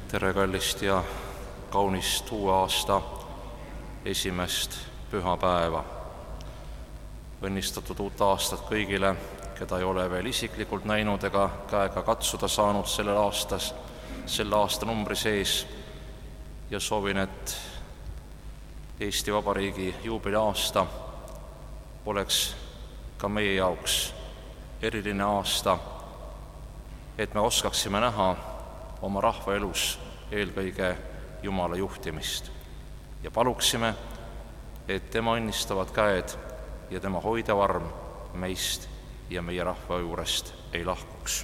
Tere kallist ja kaunist uue aasta esimest pühapäeva. Õnnistatud uut aastat kõigile, keda ei ole veel isiklikult näinud ega käega katsuda saanud selle aastanumbri sees, ja soovin, et Eesti Vabariigi juubeliaasta oleks ka meie jaoks eriline aasta, et me oskaksime näha oma rahva elus eelkõige Jumala juhtimist ja paluksime, et tema õnnistavad käed ja tema hoidev arm meist ja meie rahva juurest ei lahkuks.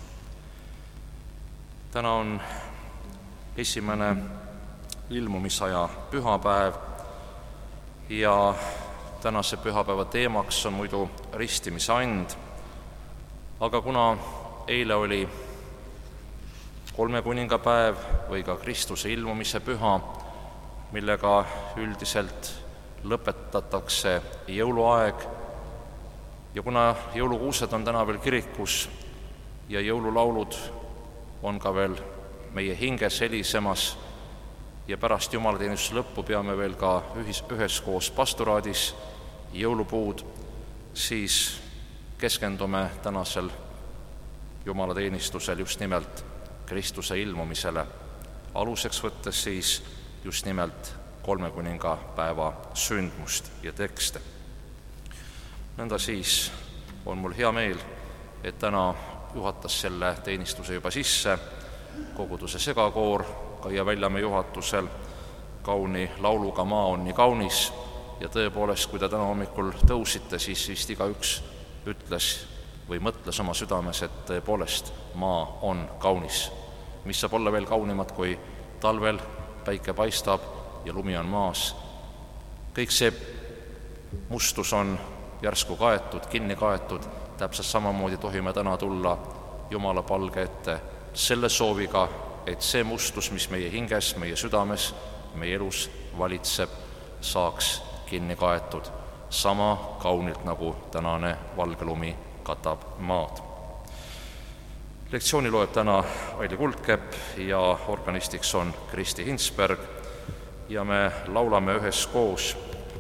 Täna on esimene ilmumisaja pühapäev ja tänase pühapäeva teemaks on muidu ristimise and, aga kuna eile oli kolmekuningapäev või ka Kristuse ilmumise püha, millega üldiselt lõpetatakse jõuluaeg, ja kuna jõulukuused on täna veel kirikus ja jõululaulud on ka veel meie hinges helisemas ja pärast jumalateenistuse lõppu peame veel ka üheskoos pastoraadis jõulupuud, siis keskendume tänasel jumalateenistusel just nimelt Kristuse ilmumisele, aluseks võttes siis just nimelt kolmekuningapäeva sündmust ja tekste. Nõnda siis on mul hea meel, et täna juhatas selle teenistuse juba sisse koguduse segakoor Kaia Väljamäe juhatusel kauni lauluga Maa on nii kaunis, ja tõepoolest, kui te täna hommikul tõusite, siis vist igaüks ütles või mõtles oma südames, et tõepoolest maa on kaunis. Mis saab olla veel kaunimat, kui talvel päike paistab ja lumi on maas. Kõik see mustus on järsku kaetud, kinni kaetud, täpselt samamoodi tohime täna tulla Jumala palge ette selle sooviga, et see mustus, mis meie hinges, meie südames, meie elus valitseb, saaks kinni kaetud sama kaunilt, nagu tänane valge lumi katab maad. Lektsiooni loeb täna Aili Kuldkepp ja organistiks on Kristi Hinsberg ja me laulame üheskoos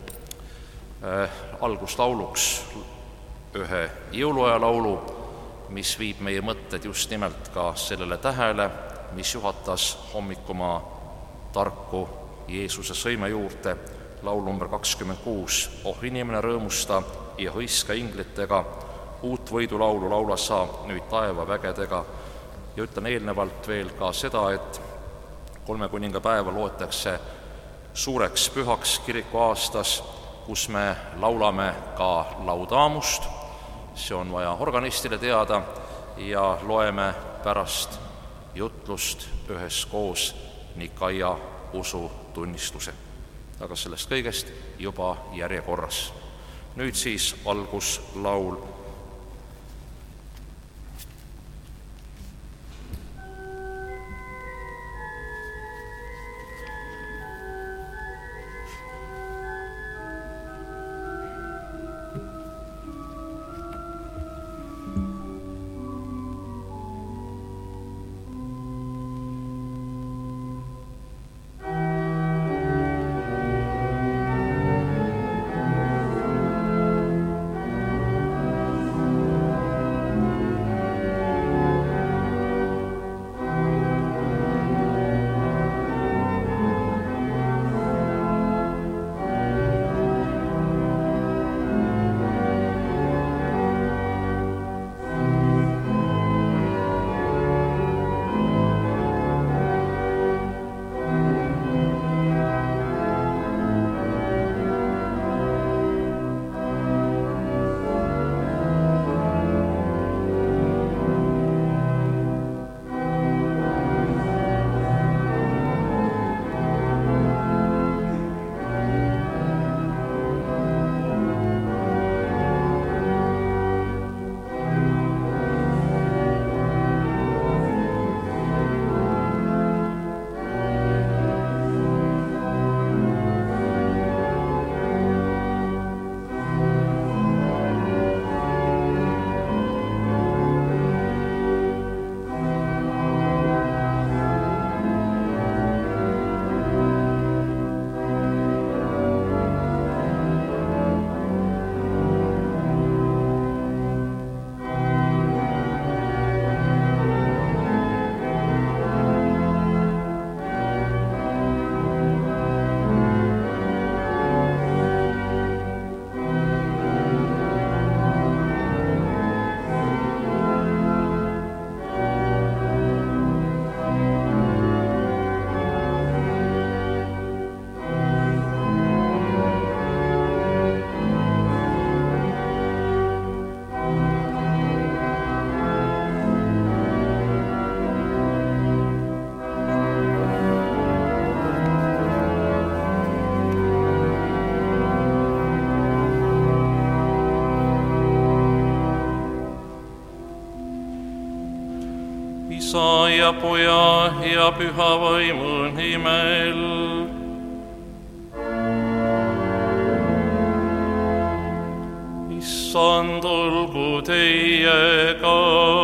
alguslauluks ühe jõuluaja laulu, mis viib meie mõtted just nimelt ka sellele tähele, mis juhatas hommikumaa tarku Jeesuse sõime juurde, laul number 26. Oh inimene, rõõmusta ja hõiska inglitega, uut võidulaulu laula sa nüüd taeva vägedega. Ja ütlen eelnevalt veel ka seda, et kolmekuningapäeva loetakse suureks pühaks kirikuaastas, kus me laulame ka laudamust, see on vaja organistile teada, ja loeme pärast jutlust üheskoos Nikaia usutunnistuse. Aga sellest kõigest juba järjekorras. Nüüd siis alguslaul. Isa ja Poja ja Püha Vaimu nimel. Issand olgu teiega.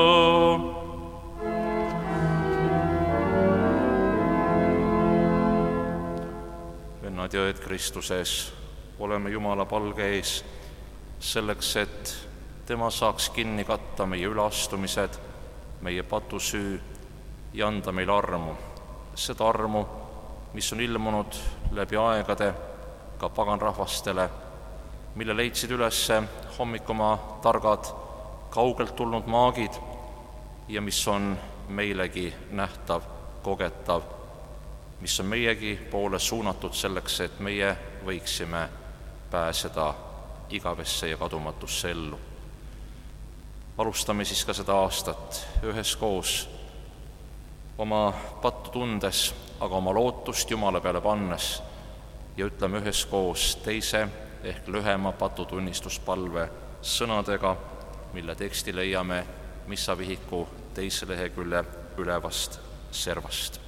Vennad ja õed Kristuses, oleme Jumala palge ees selleks, et tema saaks kinni katta meie üleastumised, meie patusüü ja anda meile armu. Seda armu, mis on ilmunud läbi aegade ka paganrahvastele, mille leidsid üles hommikumaa targad kaugelt tulnud maagid ja mis on meilegi nähtav, kogetav, mis on meiegi poole suunatud selleks, et meie võiksime pääseda igavesse ja kadumatusse ellu. Alustame siis ka seda aastat üheskoos oma pattu tundes, aga oma lootust Jumala peale pannes ja ütleme üheskoos teise ehk lühema patutunnistuspalve sõnadega, mille teksti leiame missavihiku 2. lehekülje ülevast servast.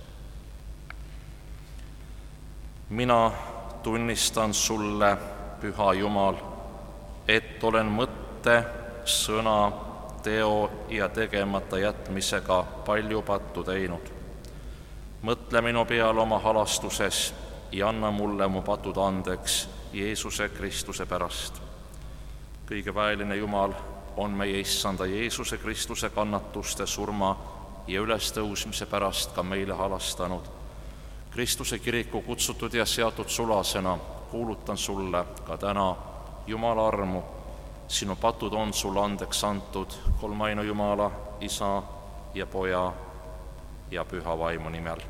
Mina tunnistan sulle, Püha Jumal, et olen mõtte, sõna, teo ja tegemata jätmisega palju pattu teinud. Mõtle minu peale oma halastuses ja anna mulle mu patud andeks Jeesuse Kristuse pärast. Kõige väeline Jumal on meie Issanda Jeesuse Kristuse kannatuste, surma ja ülestõusmise pärast ka meile halastanud. Kristuse kiriku kutsutud ja seatud sulasena kuulutan sulle ka täna Jumala armu. Sinu patud on sulle andeks antud kolmainu Jumala, Isa ja Poja ja Püha Vaimu nimel.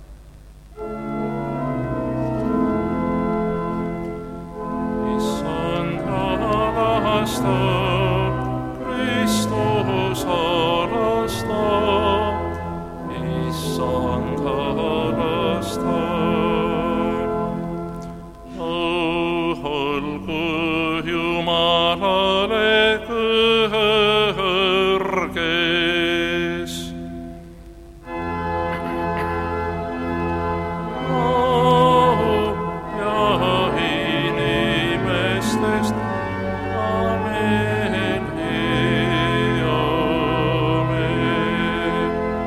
Issand halasta, Kristus halasta, Issand halasta. Olgu Jumalale kõrges. Ja inimestest amen, amen.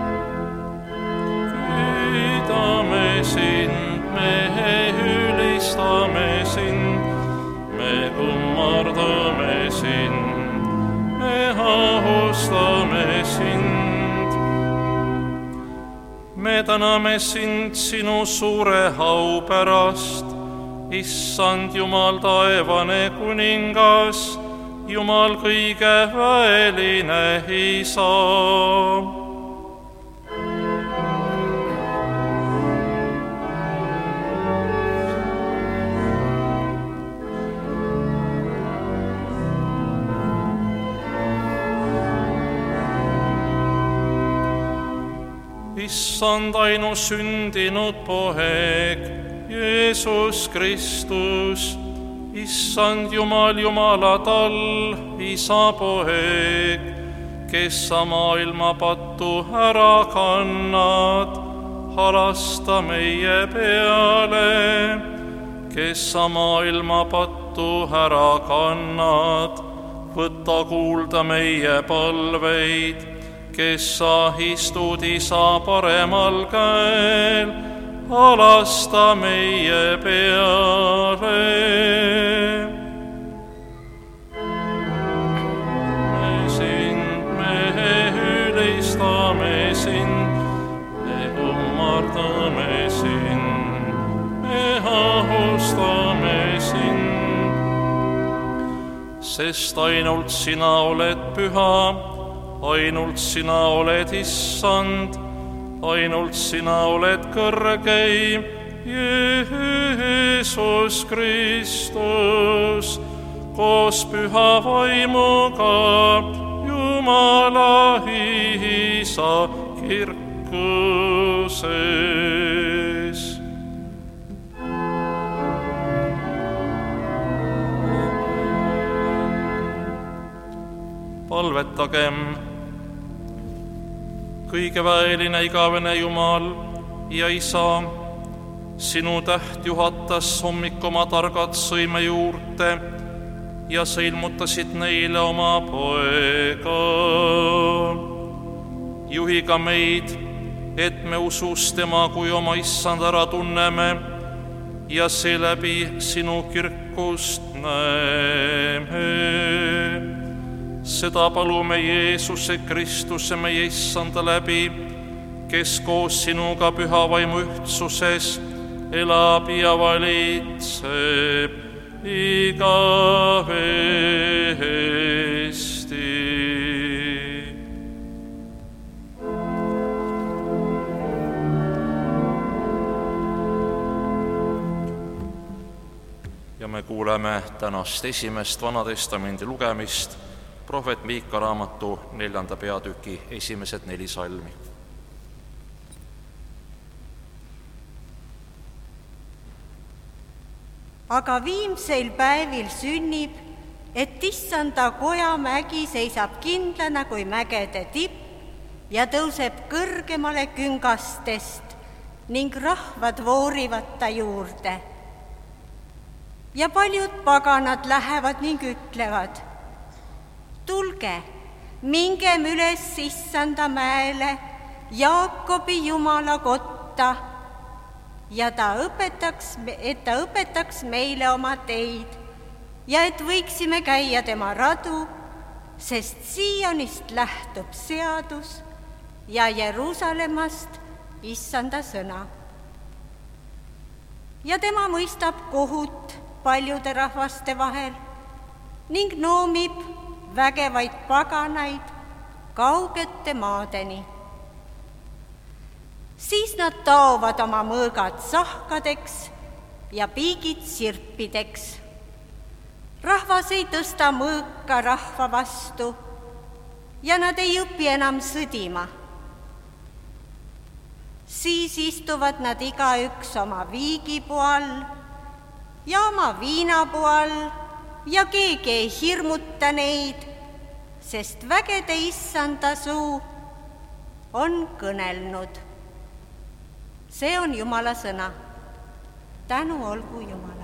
Kiidame sind, me ülistame sind, me kummardame sind, me austame sind. Me täname sind sinu suure au pärast, Issand Jumal taevane kuningas, Jumal kõige väeline Isa. Issand ainusündinud Poeg, Jeesus Kristus, Issand Jumal, Jumala tall, Isa Poeg, kes sa maailma pattu ära kannad, halasta meie peale, kes sa maailma pattu ära kannad, võta kuulda meie palveid, kes sa istud Isa paremal käel, halasta meie peale. Me ülistame sind, me kummardame sind, me austame sind, sest ainult sina oled püha, ainult sina oled Issand, ainult sina oled kõrgeim, Jeesus Kristus, koos Püha Vaimuga, Jumala Isa kirkuses. Palvetagem. kõigeväeline igavene Jumal ja Isa, sinu täht juhatas hommikul oma targad sõime juurde ja sa ilmutasid neile oma poega. Juhi ka meid, et me usus tema kui oma issand ära tunneme ja seeläbi sinu kirkust näeme. Seda palume Jeesuse Kristuse meie issanda läbi, kes koos sinuga püha vaimu ühtsuses elab ja valitseb igavesti. Ja me kuuleme tänast esimest Vanatestamendi lugemist, prohvet Miika raamatu 4. peatüki esimesed 4 salmi. Aga viimseil päevil sünnib, et issanda koja mägi seisab kindlana kui mägede tipp ja tõuseb kõrgemale küngastest ning rahvad voorivad ta juurde. Ja paljud paganad lähevad ning ütlevad: tulge, mingem üles issanda mäele, Jaakobi Jumala kotta, ja et ta õpetaks meile oma teid ja et võiksime käia tema radu, sest Siionist lähtub seadus ja Jeruusalemmast issanda sõna. Ja tema mõistab kohut paljude rahvaste vahel ning noomib vägevaid paganaid kaugete maadeni. Siis nad taovad oma mõõgad sahkadeks ja piigid sirpideks. Rahvas ei tõsta mõõka rahva vastu ja nad ei õpi enam sõdima. Siis istuvad nad igaüks oma viigipuu all ja oma viinapuu all ja keegi ei hirmuta neid, sest vägede issanda suu on kõnelnud. See on Jumala sõna. Tänu olgu Jumalale.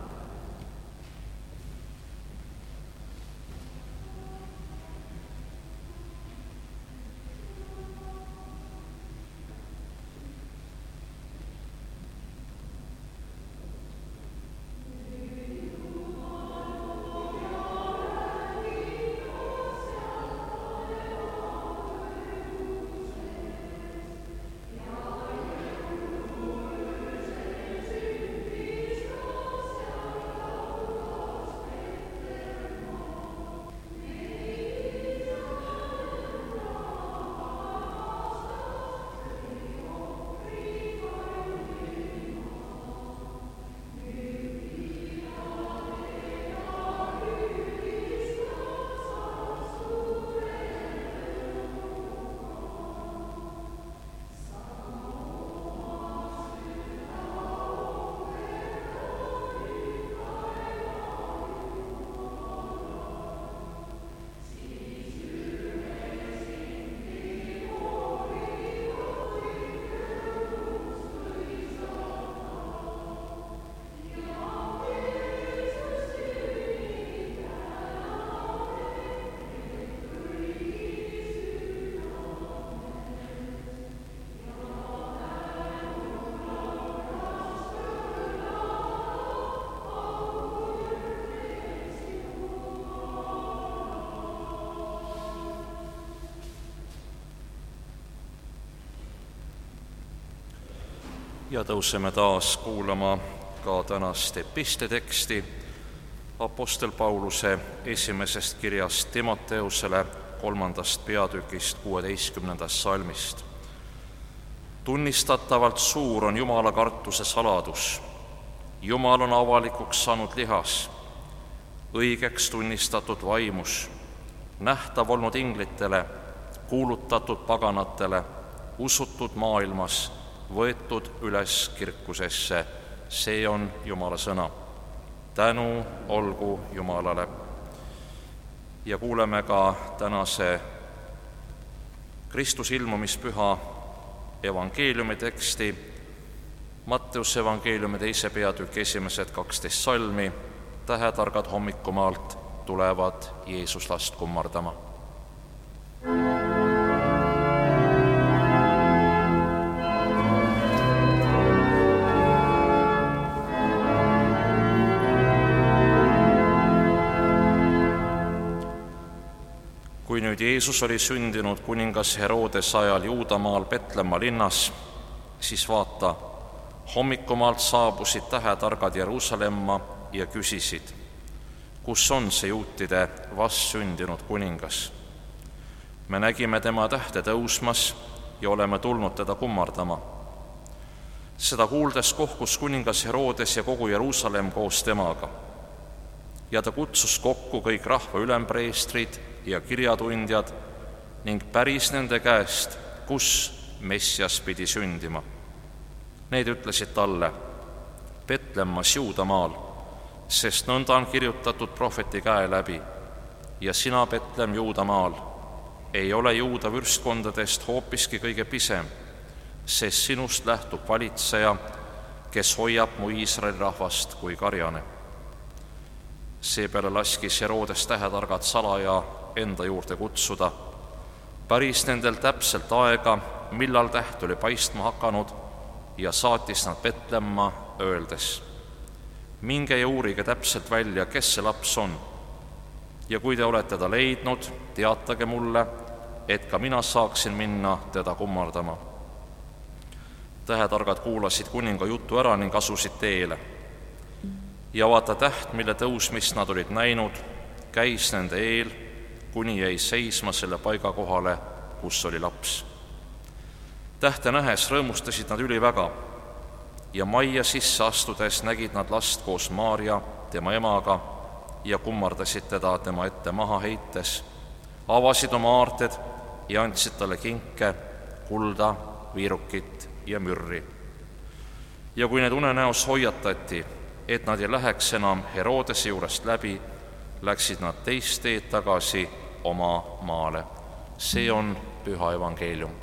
Ja tõuseme taas kuulama ka tänast episteteksti Apostel Pauluse esimesest kirjast Timoteusele 3. peatükist 16. salmist. Tunnistatavalt suur on Jumala kartuse saladus. Jumal on avalikuks saanud lihas, õigeks tunnistatud vaimus, nähtav olnud inglitele, kuulutatud paganatele, usutud maailmas, võetud üles kirkusesse. See on Jumala sõna. Tänu olgu Jumalale. Ja kuuleme ka tänase Kristuse ilmumispüha evangeeliumi teksti, Matteuse evangeeliumi 2. peatükki 12 salmi, tähetargad hommikumaalt tulevad Jeesuslast kummardama. Kui nüüd Jeesus oli sündinud kuningas Heroodese ajal Juudamaal Petlemma linnas, siis vaata, hommikumaalt saabusid tähetargad Jeruusalemma ja küsisid, kus on see juutide vastsündinud kuningas. Me nägime tema tähte tõusmas ja oleme tulnud teda kummardama. Seda kuuldes kohkus kuningas Herodes ja kogu Jeruusalemm koos temaga. Ja ta kutsus kokku kõik rahva ülempreestrid ja kirjatundjad ning päris nende käest, kus Messias pidi sündima. Need ütlesid talle, Petlemmas Juudamaal, sest nõnda on kirjutatud prohveti käe läbi. Ja sina, Petlemm Juudamaal, ei ole Juuda vürstkondadest hoopiski kõige pisem, sest sinust lähtub valitseja, kes hoiab mu Iisraeli rahvast kui karjane. Seepeale laskis Herodes tähetargad salaja enda juurde kutsuda, päris nendel täpselt aega, millal täht oli paistma hakanud, ja saatis nad Petlemma, öeldes, minge ja uurige täpselt välja, kes see laps on. Ja kui te olete ta leidnud, teatage mulle, et ka mina saaksin minna teda kummardama. Tähetargad kuulasid kuninga jutu ära ning asusid teele. Ja vaata, täht, mille tõusmist nad olid näinud, käis nende eel, kuni jäi seisma selle paiga kohale, kus oli laps. Tähte nähes rõõmustasid nad üliväga ja majja sisse astudes nägid nad last koos Maarja, tema emaga, ja kummardasid teda tema ette maha heites, avasid oma aarted ja andsid talle kinke, kulda, viirukit ja mürri. Ja kui need unenäos hoiatati, et nad ei läheks enam Herodese juurest läbi, läksid nad teist teed tagasi oma maale. See on püha evangeelium.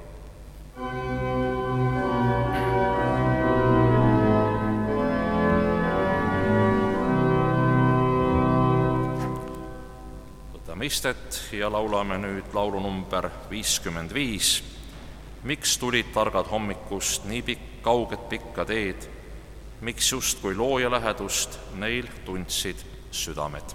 Võtame istet ja laulame nüüd laulu number 55. Miks tulid targad hommikust nii kauget pikka teed, miks justkui looja lähedust neil tundsid südamed?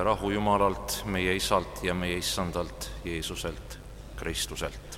rahu Jumalalt, meie Isalt ja meie Issandalt Jeesuselt Kristuselt.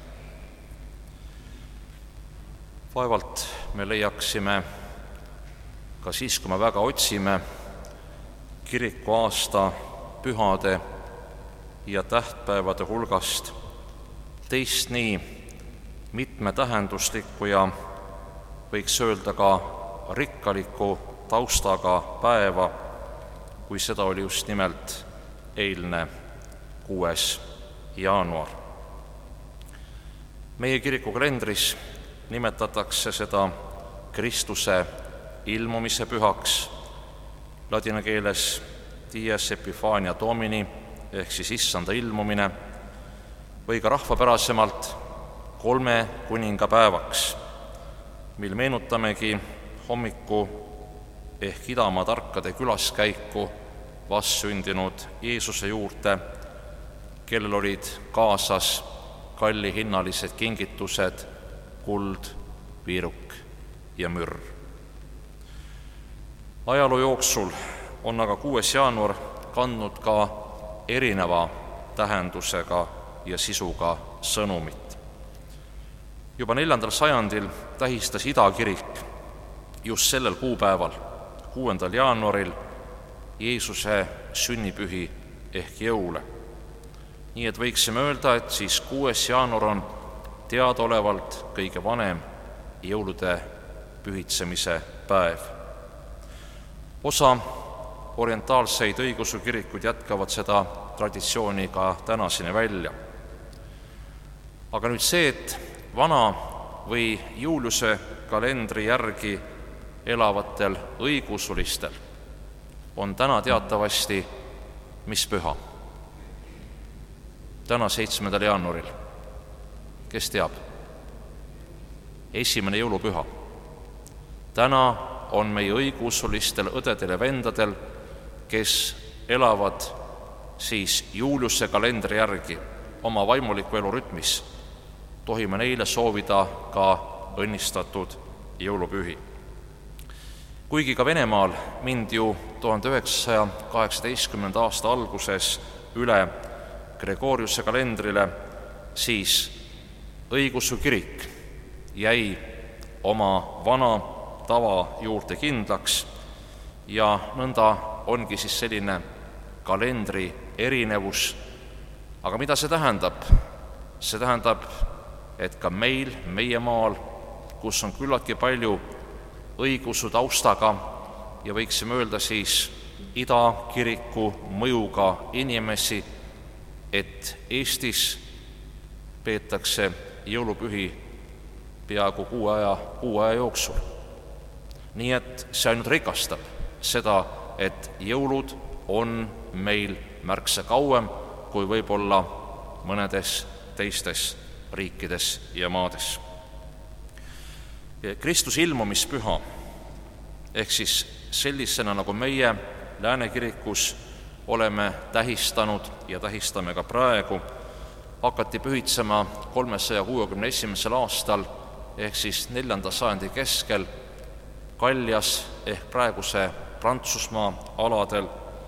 Vaevalt me leiaksime ka siis, kui me väga otsime, kirikuaasta pühade ja tähtpäevade hulgast teist nii mitmetähenduslikku ja võiks öelda ka rikkaliku taustaga päeva, kui seda oli just nimelt eilne 6. jaanuar. Meie kirikukalendris nimetatakse seda Kristuse ilmumise pühaks, ladina keeles dies Epiphania Domini ehk siis issanda ilmumine, või ka rahvapärasemalt 3 kuningapäevaks, mil meenutamegi hommiku ehk idamaa tarkade külaskäiku vastsündinud Jeesuse juurde, kellel olid kaasas kallihinnalised kingitused, kuld, piiruk ja mürr. Ajaloo jooksul on aga 6. jaanuar kandnud ka erineva tähendusega ja sisuga sõnumit. Juba 4. sajandil tähistas Ida kirik just sellel kuupäeval, 6. jaanuaril, Jeesuse sünnipühi ehk jõule. Nii et võiksime öelda, et siis 6. jaanuar on teadaolevalt kõige vanem jõulude pühitsemise päev. Osa orientaalseid õigeusu kirikuid jätkavad seda traditsiooni ka tänaseni välja. Aga nüüd see, et vana või Juliuse kalendri järgi elavatel õigeusulistel on täna teatavasti mis püha? Täna 7. jaanuaril. Kes teab? Esimene jõulupüha. Täna on meie õigeusulistel õdedel ja vendadel, kes elavad siis Juliuse kalendri järgi oma vaimuliku elu rütmis, tohime neile soovida ka õnnistatud jõulupühi. Kuigi ka Venemaal mindi ju 1918. aasta alguses üle Gregoriuse kalendrile, siis õigeusu kirik jäi oma vana tava juurde kindlaks ja nõnda ongi siis selline kalendri erinevus. Aga mida see tähendab? See tähendab, et ka meil, meie maal, kus on küllaltki palju õigeusu taustaga ja võiksime öelda siis Ida kiriku mõjuga inimesi, et Eestis peetakse jõulupühi peaaegu kuu aja jooksul. Nii et see ainult rikastab seda, et jõulud on meil märksa kauem kui võib-olla mõnedes teistes riikides ja maades. Kristuse ilmumispüha ehk siis sellisena, nagu meie Lääne kirikus oleme tähistanud ja tähistame ka praegu, hakati pühitsema 361. aastal ehk siis 4. sajandi keskel Gallias ehk praeguse Prantsusmaa aladel.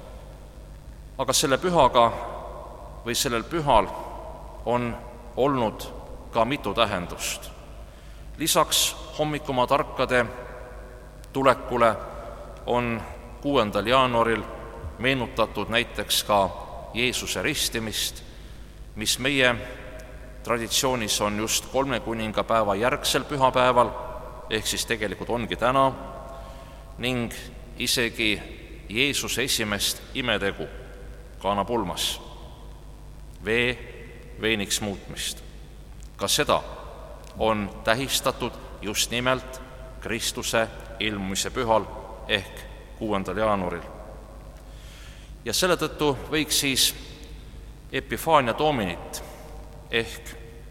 Aga selle pühaga või sellel pühal on olnud ka mitu tähendust. Lisaks hommikumaa tarkade tulekule on 6. jaanuaril meenutatud näiteks ka Jeesuse ristimist, mis meie traditsioonis on just 3 kuningapäeva järgsel pühapäeval, ehk siis tegelikult ongi täna, ning isegi Jeesuse esimest imetegu, kaanapulmas, vee veiniks muutmist. Ka seda on tähistatud just nimelt Kristuse ilmumise pühal ehk 6. jaanuaril. Ja selle tõttu võiks siis Epiphania Dominit ehk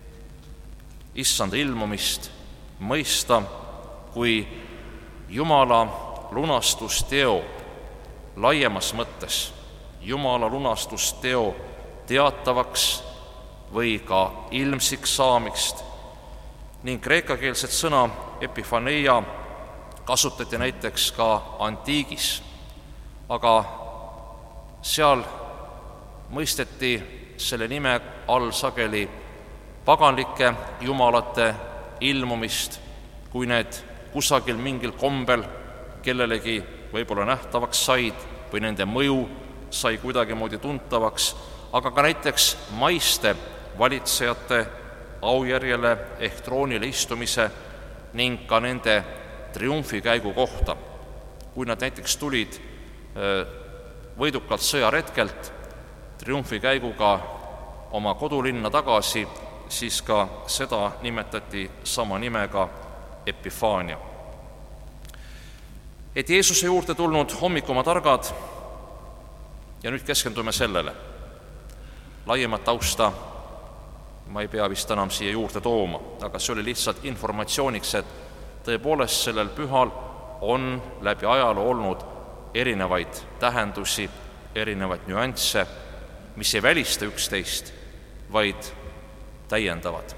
issanda ilmumist mõista kui Jumala lunastusteo laiemas mõttes, Jumala lunastusteo teatavaks või ka ilmsiks saamist, ning kreekakeelset sõna epifaneia kasutati näiteks ka antiigis, aga seal mõisteti selle nime all sageli paganlike jumalate ilmumist, kui need kusagil mingil kombel kellelegi võib-olla nähtavaks said või nende mõju sai kuidagimoodi tuntavaks, aga ka näiteks maiste valitsejate aujärjele ehk troonile istumise ning ka nende triumfikäigu kohta. Kui nad näiteks tulid võidukalt sõjaretkelt triumfikäiguga oma kodulinna tagasi, siis ka seda nimetati sama nimega Epifaania. Et Jeesuse juurde tulnud hommikuma targad, ja nüüd keskendume sellele. Laiemat tausta ma ei pea vist enam siia juurde tooma, aga see oli lihtsalt informatsiooniks, et tõepoolest sellel pühal on läbi ajaloo olnud erinevaid tähendusi, erinevaid nüansse, mis ei välista üksteist, vaid täiendavad.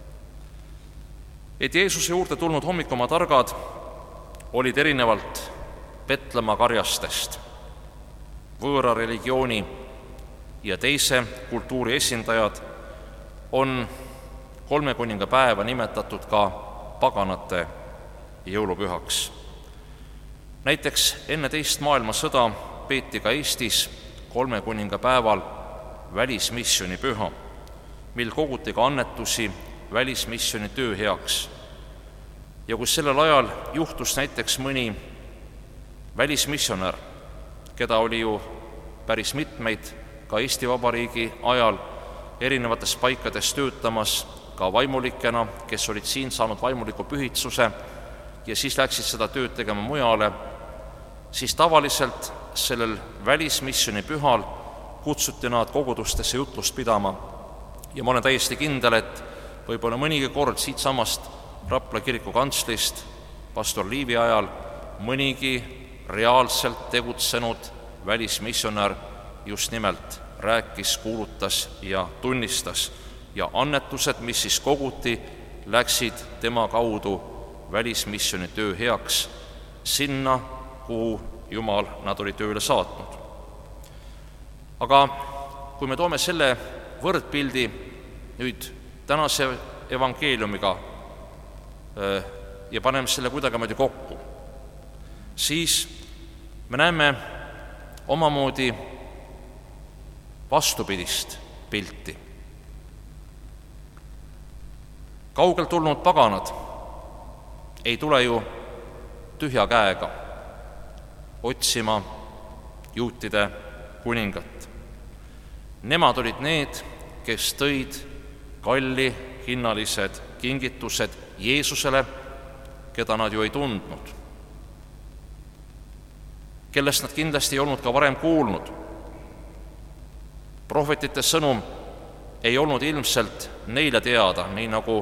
Et Jeesuse juurde tulnud hommikuma targad olid erinevalt Petlemma karjastest, võõra religiooni ja teise kultuuri esindajad, on kolmekuningapäeva nimetatud ka paganate jõulupühaks. Näiteks enne teist maailmasõda peeti ka Eestis kolmekuningapäeval välismisjoni püha, mil koguti ka annetusi välismisjoni töö heaks. Ja kui sellel ajal juhtus näiteks mõni välismissionär, keda oli ju päris mitmeid ka Eesti Vabariigi ajal erinevates paikades töötamas, ka vaimulikena, kes olid siin saanud vaimuliku pühitsuse ja siis läksid seda tööd tegema mujale, siis tavaliselt sellel välismisjoni pühal kutsuti nad kogudustesse jutlust pidama. Ja ma olen täiesti kindel, et võib-olla mõnigi kord siitsamast Rapla kiriku kantslist pastor Liivi ajal mõnigi reaalselt tegutsenud välismissionär just nimelt rääkis, kuulutas ja tunnistas. Ja annetused, mis siis koguti, läksid tema kaudu välismisjoni töö heaks sinna, kuhu Jumal nad oli tööle saatnud. Aga kui me toome selle võrdpildi nüüd tänase evangeeliumiga ja paneme selle kuidagimoodi kokku, siis me näeme omamoodi vastupidist pilti. Kaugelt tulnud paganad ei tule ju tühja käega otsima juutide kuningat. Nemad olid need, kes tõid kalli hinnalised kingitused Jeesusele, keda nad ju ei tundnud, kellest nad kindlasti ei olnud ka varem kuulnud. Prohvetite sõnum ei olnud ilmselt neile teada, nii nagu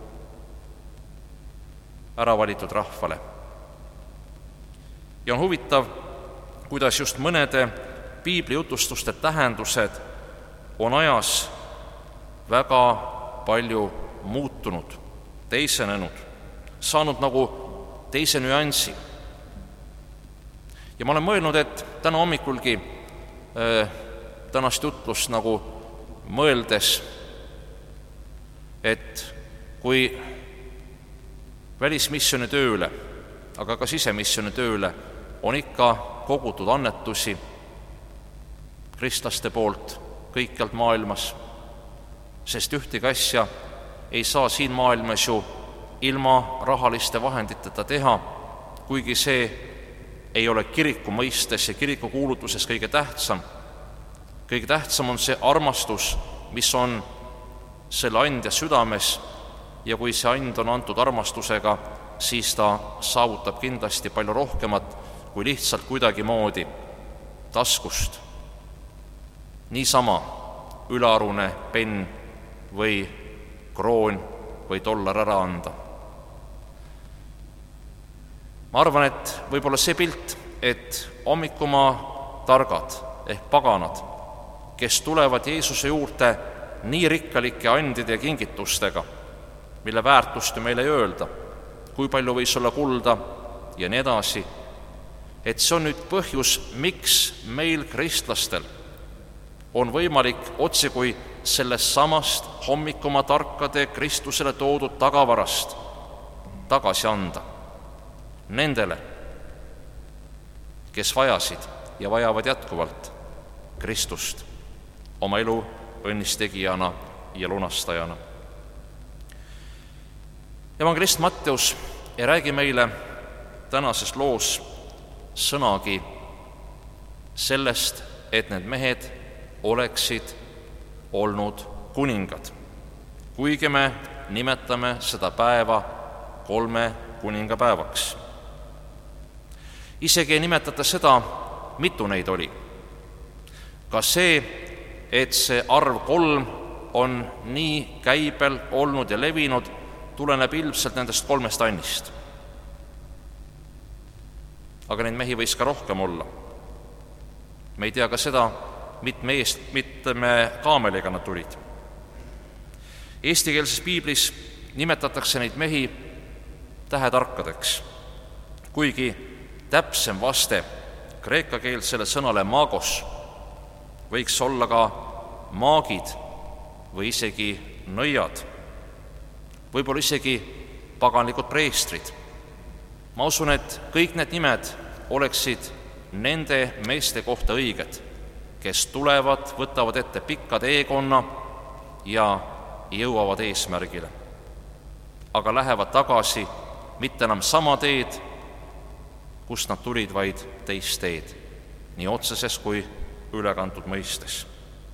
äravalitud rahvale. Ja on huvitav, kuidas just mõnede piiblijutustuste tähendused on ajas väga palju muutunud, teisenenud, saanud nagu teise nüansi. Ja ma olen mõelnud, et täna hommikulgi tänast jutlust nagu mõeldes, et kui välismisjoni tööle, aga ka sisemisjoni tööle on ikka kogutud annetusi kristlaste poolt kõikjalt maailmas, sest ühtegi asja ei saa siin maailmas ju ilma rahaliste vahenditeta teha, kuigi see ei ole kiriku mõistes ja kiriku kuulutuses kõige tähtsam. Kõige tähtsam on see armastus, mis on selle andja südames, ja kui see and on antud armastusega, siis ta saavutab kindlasti palju rohkemat kui lihtsalt kuidagimoodi taskust niisama ülearune penn või kroon või dollar ära anda. Ma arvan, et võib-olla see pilt, et hommikumaa targad ehk paganad, kes tulevad Jeesuse juurde nii rikkalike andide ja kingitustega, mille väärtust meile ei öelda, kui palju võis olla kulda ja nii edasi, et see on nüüd põhjus, miks meil kristlastel on võimalik otsekui sellest samast hommikuma tarkade Kristusele toodud tagavarast tagasi anda nendele, kes vajasid ja vajavad jätkuvalt Kristust oma elu õnnistegijana ja lunastajana. Evangelist Matteus ei räägi meile tänases loos sõnagi sellest, et need mehed oleksid olnud kuningad, kuigi me nimetame seda päeva 3 kuningapäevaks. Isegi ei nimetata seda, mitu neid oli. Ka see, et see arv 3 on nii käibel olnud ja levinud, tuleneb ilmselt nendest 3 annist. Aga neid mehi võis ka rohkem olla. Me ei tea ka seda, mitme kaameliga nad tulid. Eestikeelses piiblis nimetatakse neid mehi tähetarkadeks, kuigi täpsem vaste kreekakeelsele sõnale magos võiks olla ka maagid või isegi nõiad, võib-olla isegi paganlikud preestrid. Ma usun, et kõik need nimed oleksid nende meeste kohta õiged, kes tulevad, võtavad ette pika teekonna ja jõuavad eesmärgile, aga lähevad tagasi mitte enam sama teed, kust nad tulid, vaid teist teed, nii otseses kui ülekantud mõistes.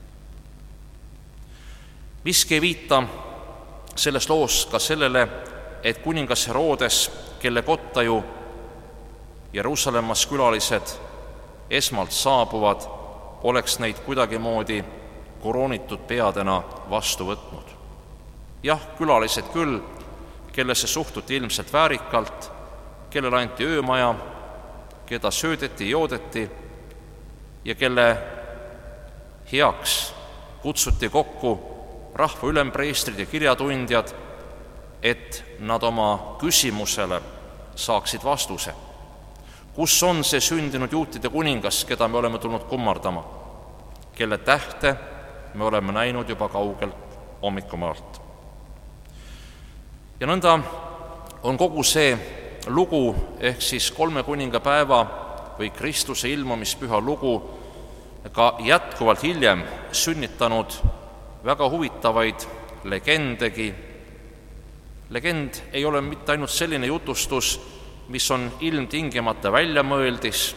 Miski ei viita selles loos ka sellele, et kuningas Herodes, kelle kotta ju Jeruusalemmas külalised esmalt saabuvad, oleks neid kuidagimoodi koroonitud peadena vastu võtnud. Jah, külalised küll, kellesse suhtuti ilmselt väärikalt, kellele anti öömaja, keda söödeti, joodeti ja kelle heaks kutsuti kokku rahva ülempreestrid ja kirjatundjad, et nad oma küsimusele saaksid vastuse. Kus on see sündinud juutide kuningas, keda me oleme tulnud kummardama, kelle tähte me oleme näinud juba kaugelt hommikumaalt? Ja nõnda on kogu see lugu ehk siis 3 kuningapäeva või Kristuse ilmumispüha lugu ka jätkuvalt hiljem sünnitanud väga huvitavaid legendegi. Legend ei ole mitte ainult selline jutustus, mis on ilmtingimata väljamõeldis,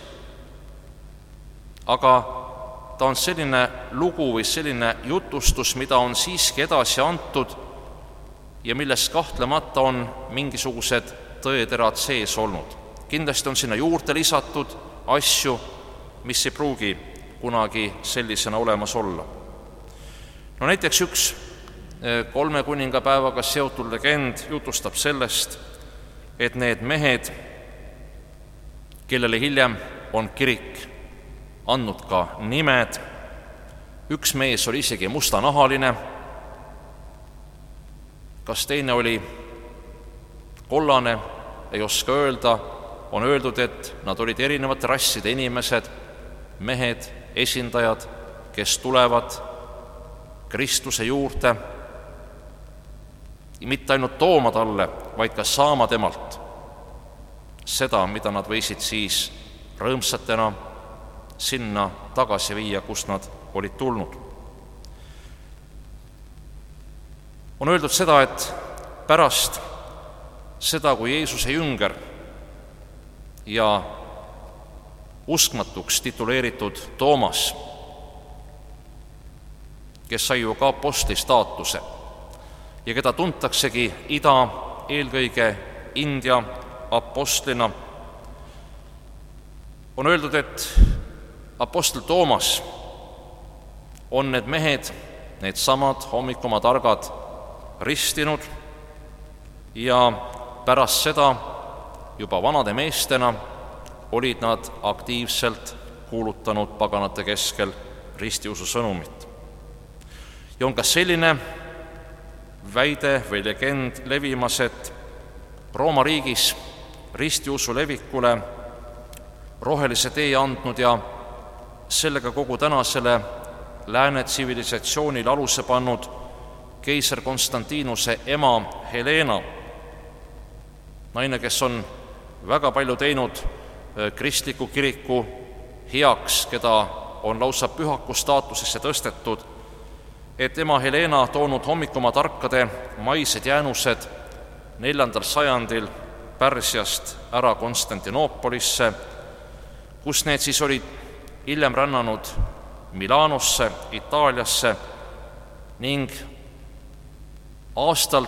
aga ta on selline lugu või selline jutustus, mida on siiski edasi antud ja millest kahtlemata on mingisugused tõeterad sees olnud. Kindlasti on sinna juurde lisatud asju, mis ei pruugi kunagi sellisena olemas olla. No näiteks üks 3 kuningapäevaga seotud legend jutustab sellest, et need mehed, kellele hiljem on kirik andnud ka nimed, üks mees oli isegi mustanahaline, kas teine oli kollane, ei oska öelda, on öeldud, et nad olid erinevate rasside inimesed, mehed, esindajad, kes tulevad Kristuse juurde, mitte ainult tooma talle, vaid ka saama temalt seda, mida nad võisid siis rõõmsatena sinna tagasi viia, kust nad olid tulnud. On öeldud seda, et pärast seda, kui Jeesuse jünger ja uskmatuks tituleeritud Toomas, kes sai ju ka apostli staatuse ja keda tuntaksegi eelkõige India apostlina, on öeldud, et apostel Toomas on need mehed, need samad hommikuma targad ristinud ja pärast seda juba vanade meestena olid nad aktiivselt kuulutanud paganate keskel ristiusu sõnumit. Ja on ka selline väide või legend levimas, et Rooma riigis ristiusu levikule rohelise tee andnud ja sellega kogu tänasele lääne tsivilisatsioonile aluse pannud keiser Konstantinuse ema Helena, naine, kes on väga palju teinud kristliku kiriku heaks, keda on lausa pühaku staatusesse tõstetud, et ema Helena toonud hommikuma tarkade maised jäänused 4. sajandil Pärsiast ära Konstantinoopolisse, kus need siis olid hiljem rännanud Milanosse, Itaaliasse ning aastal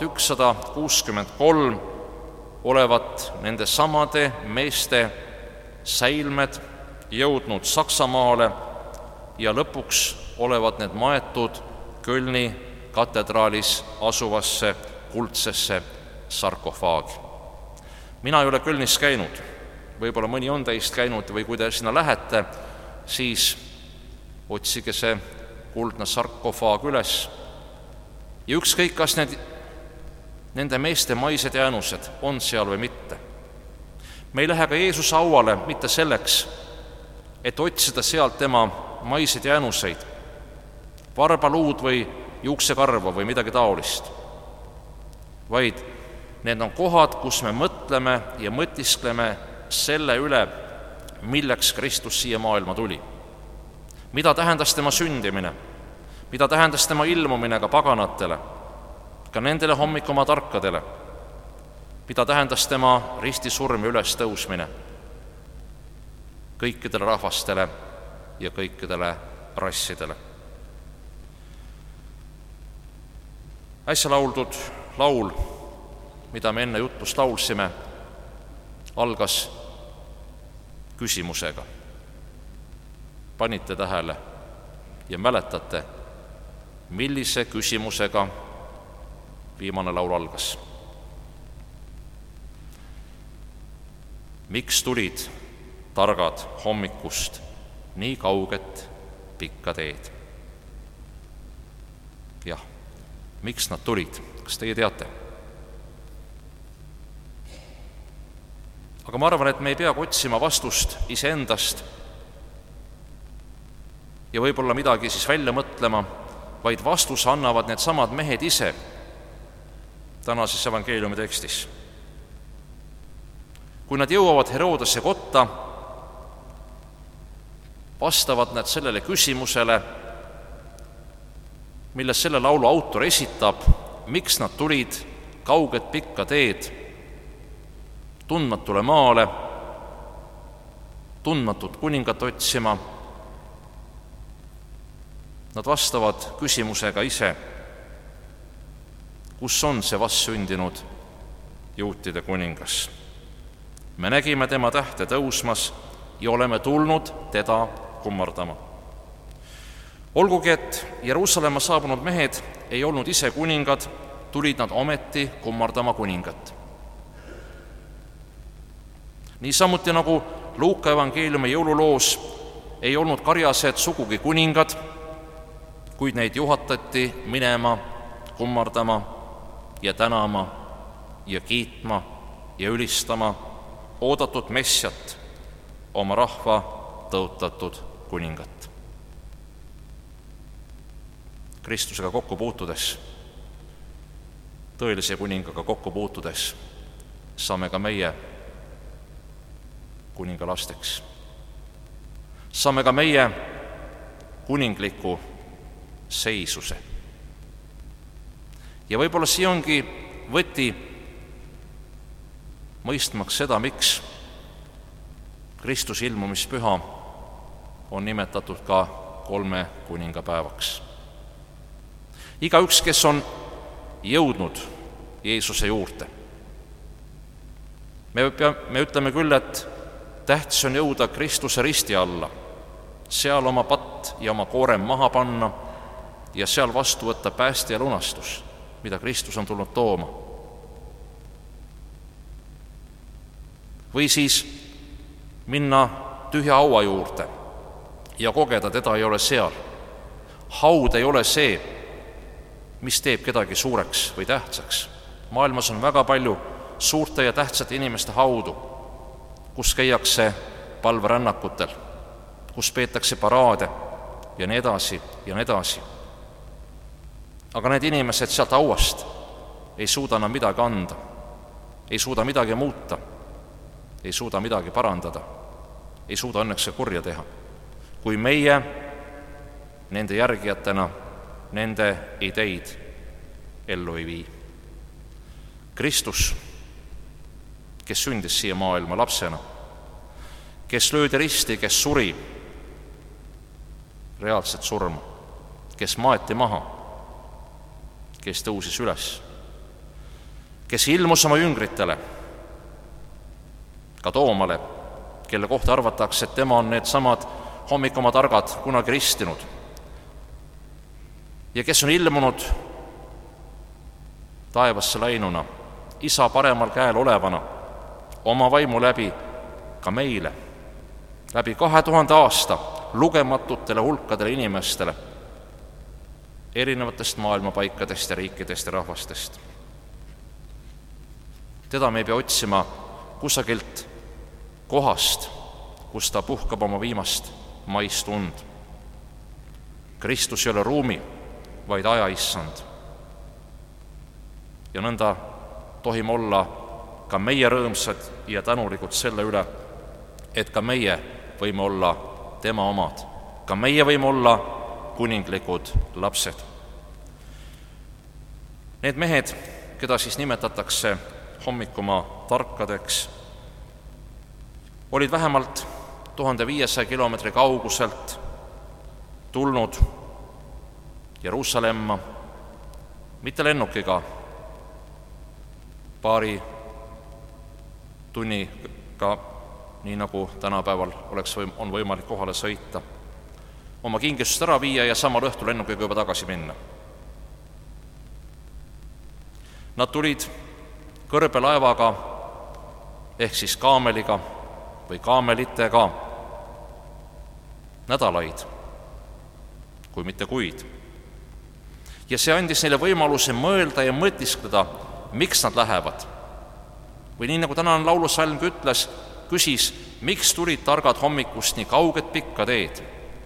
1163 olevat nende samade meeste säilmed jõudnud Saksamaale ja lõpuks olevat need maetud Kölni katedraalis asuvasse kuldsesse sarkofaagi. Mina ei ole Kölnis käinud, võib-olla mõni on teist käinud või kui te sinna lähete, siis otsige see kuldne sarkofaag üles ja ükskõik, kas nende meeste maised jäänused on seal või mitte. Me ei lähe ka Jeesuse hauale mitte selleks, et otsida sealt tema maised jäänuseid, varbaluud või juuksekarva või midagi taolist, vaid need on kohad, kus me mõtleme ja mõtiskleme selle üle, milleks Kristus siia maailma tuli. Mida tähendas tema sündimine, mida tähendas tema ilmumine ka paganatele, ka nendele hommikuma tarkadele, mida tähendas tema ristisurm ja ülestõusmine kõikidele rahvastele ja kõikidele rassidele. Äsja lauldud laul, mida me enne jutlust laulsime, algas küsimusega. Panite tähele ja mäletate, millise küsimusega viimane laul algas? Miks tulid targad hommikust nii kauget pikka teed? Jah, miks nad tulid? Kas teie teate? Aga ma arvan, et me ei pea otsima vastust iseendast ja võib-olla midagi siis välja mõtlema, vaid vastuse annavad need samad mehed ise tänases evangeeliumi tekstis. Kui nad jõuavad Herodese kotta, vastavad nad sellele küsimusele, mille selle laulu autor esitab, miks nad tulid kauget pikka teed tundmatule maale, tundmatut kuningat otsima. Nad vastavad küsimusega ise, kus on see vastsündinud juutide kuningas. Me nägime tema tähte tõusmas ja oleme tulnud teda kummardama. Olgugi, et Jeruusalemma saabunud mehed ei olnud ise kuningad, tulid nad ometi kummardama kuningat. Niisamuti nagu Luuka evangeeliumi jõululoos ei olnud karjased sugugi kuningad, kuid neid juhatati minema, kummardama ja tänama ja kiitma ja ülistama oodatud Messiat, oma rahva tõotatud kuningat. Kristusega kokku puutudes, tõelise kuningaga kokku puutudes, saame ka meie kuninga lasteks. Saame ka meie kuningliku seisuse. Ja võib-olla see ongi võti mõistmaks seda, miks Kristuse ilmumispüha on nimetatud ka 3 kuningapäevaks. Igaüks, kes on jõudnud Jeesuse juurde. Me ütleme küll, et tähtis on jõuda Kristuse risti alla, seal oma patt ja oma koorem maha panna ja seal vastu võtta pääste ja lunastus, mida Kristus on tulnud tooma. Või siis minna tühja haua juurde ja kogeda, teda ei ole seal. Haud ei ole see, mis teeb kedagi suureks või tähtsaks. Maailmas on väga palju suurte ja tähtsate inimeste haudu, kus käiakse palverännakutel, kus peetakse paraade, ja nii edasi ja nii edasi. Aga need inimesed sealt hauast ei suuda enam midagi anda, ei suuda midagi muuta, ei suuda midagi parandada, ei suuda õnneks kurja teha, kui meie nende järgijatena nende ideid ellu ei vii. Kristus, kes sündis siia maailma lapsena, kes löödi risti, kes suri reaalset surma, kes maeti maha, kes tõusis üles, kes ilmus oma jüngritele, ka Toomale, kelle kohta arvatakse, et tema on needsamad hommikuma targad kunagi ristinud, ja kes on ilmunud taevasse läinuna, Isa paremal käel olevana, oma vaimu läbi ka meile, läbi 2000 aasta lugematutele hulkadele inimestele, erinevatest maailmapaikadest ja riikidest ja rahvastest. Teda me ei pea otsima kusagilt kohast, kus ta puhkab oma viimast maistund. Kristus ei ole ruumi, vaid aja issand. Ja nõnda tohime olla ka meie rõõmsad ja tänulikud selle üle, et ka meie võime olla tema omad, ka meie võime olla kuninglikud lapsed. Need mehed, keda siis nimetatakse hommikumaa tarkadeks, olid vähemalt 1500 kilomeetri kauguselt tulnud Jeruusalemma, mitte lennukiga, paari tunniga, nii nagu tänapäeval on võimalik kohale sõita, oma kingistust ära viia ja samal õhtul lennukiga juba tagasi minna. Nad tulid kõrbelaevaga ehk siis kaameliga või kaamelitega nädalaid, kui mitte kuid. Ja see andis neile võimaluse mõelda ja mõtiskleda, miks nad lähevad. Või nii nagu tänane laulusalm ütles, küsis, miks tulid targad hommikust nii kauget pikka teed.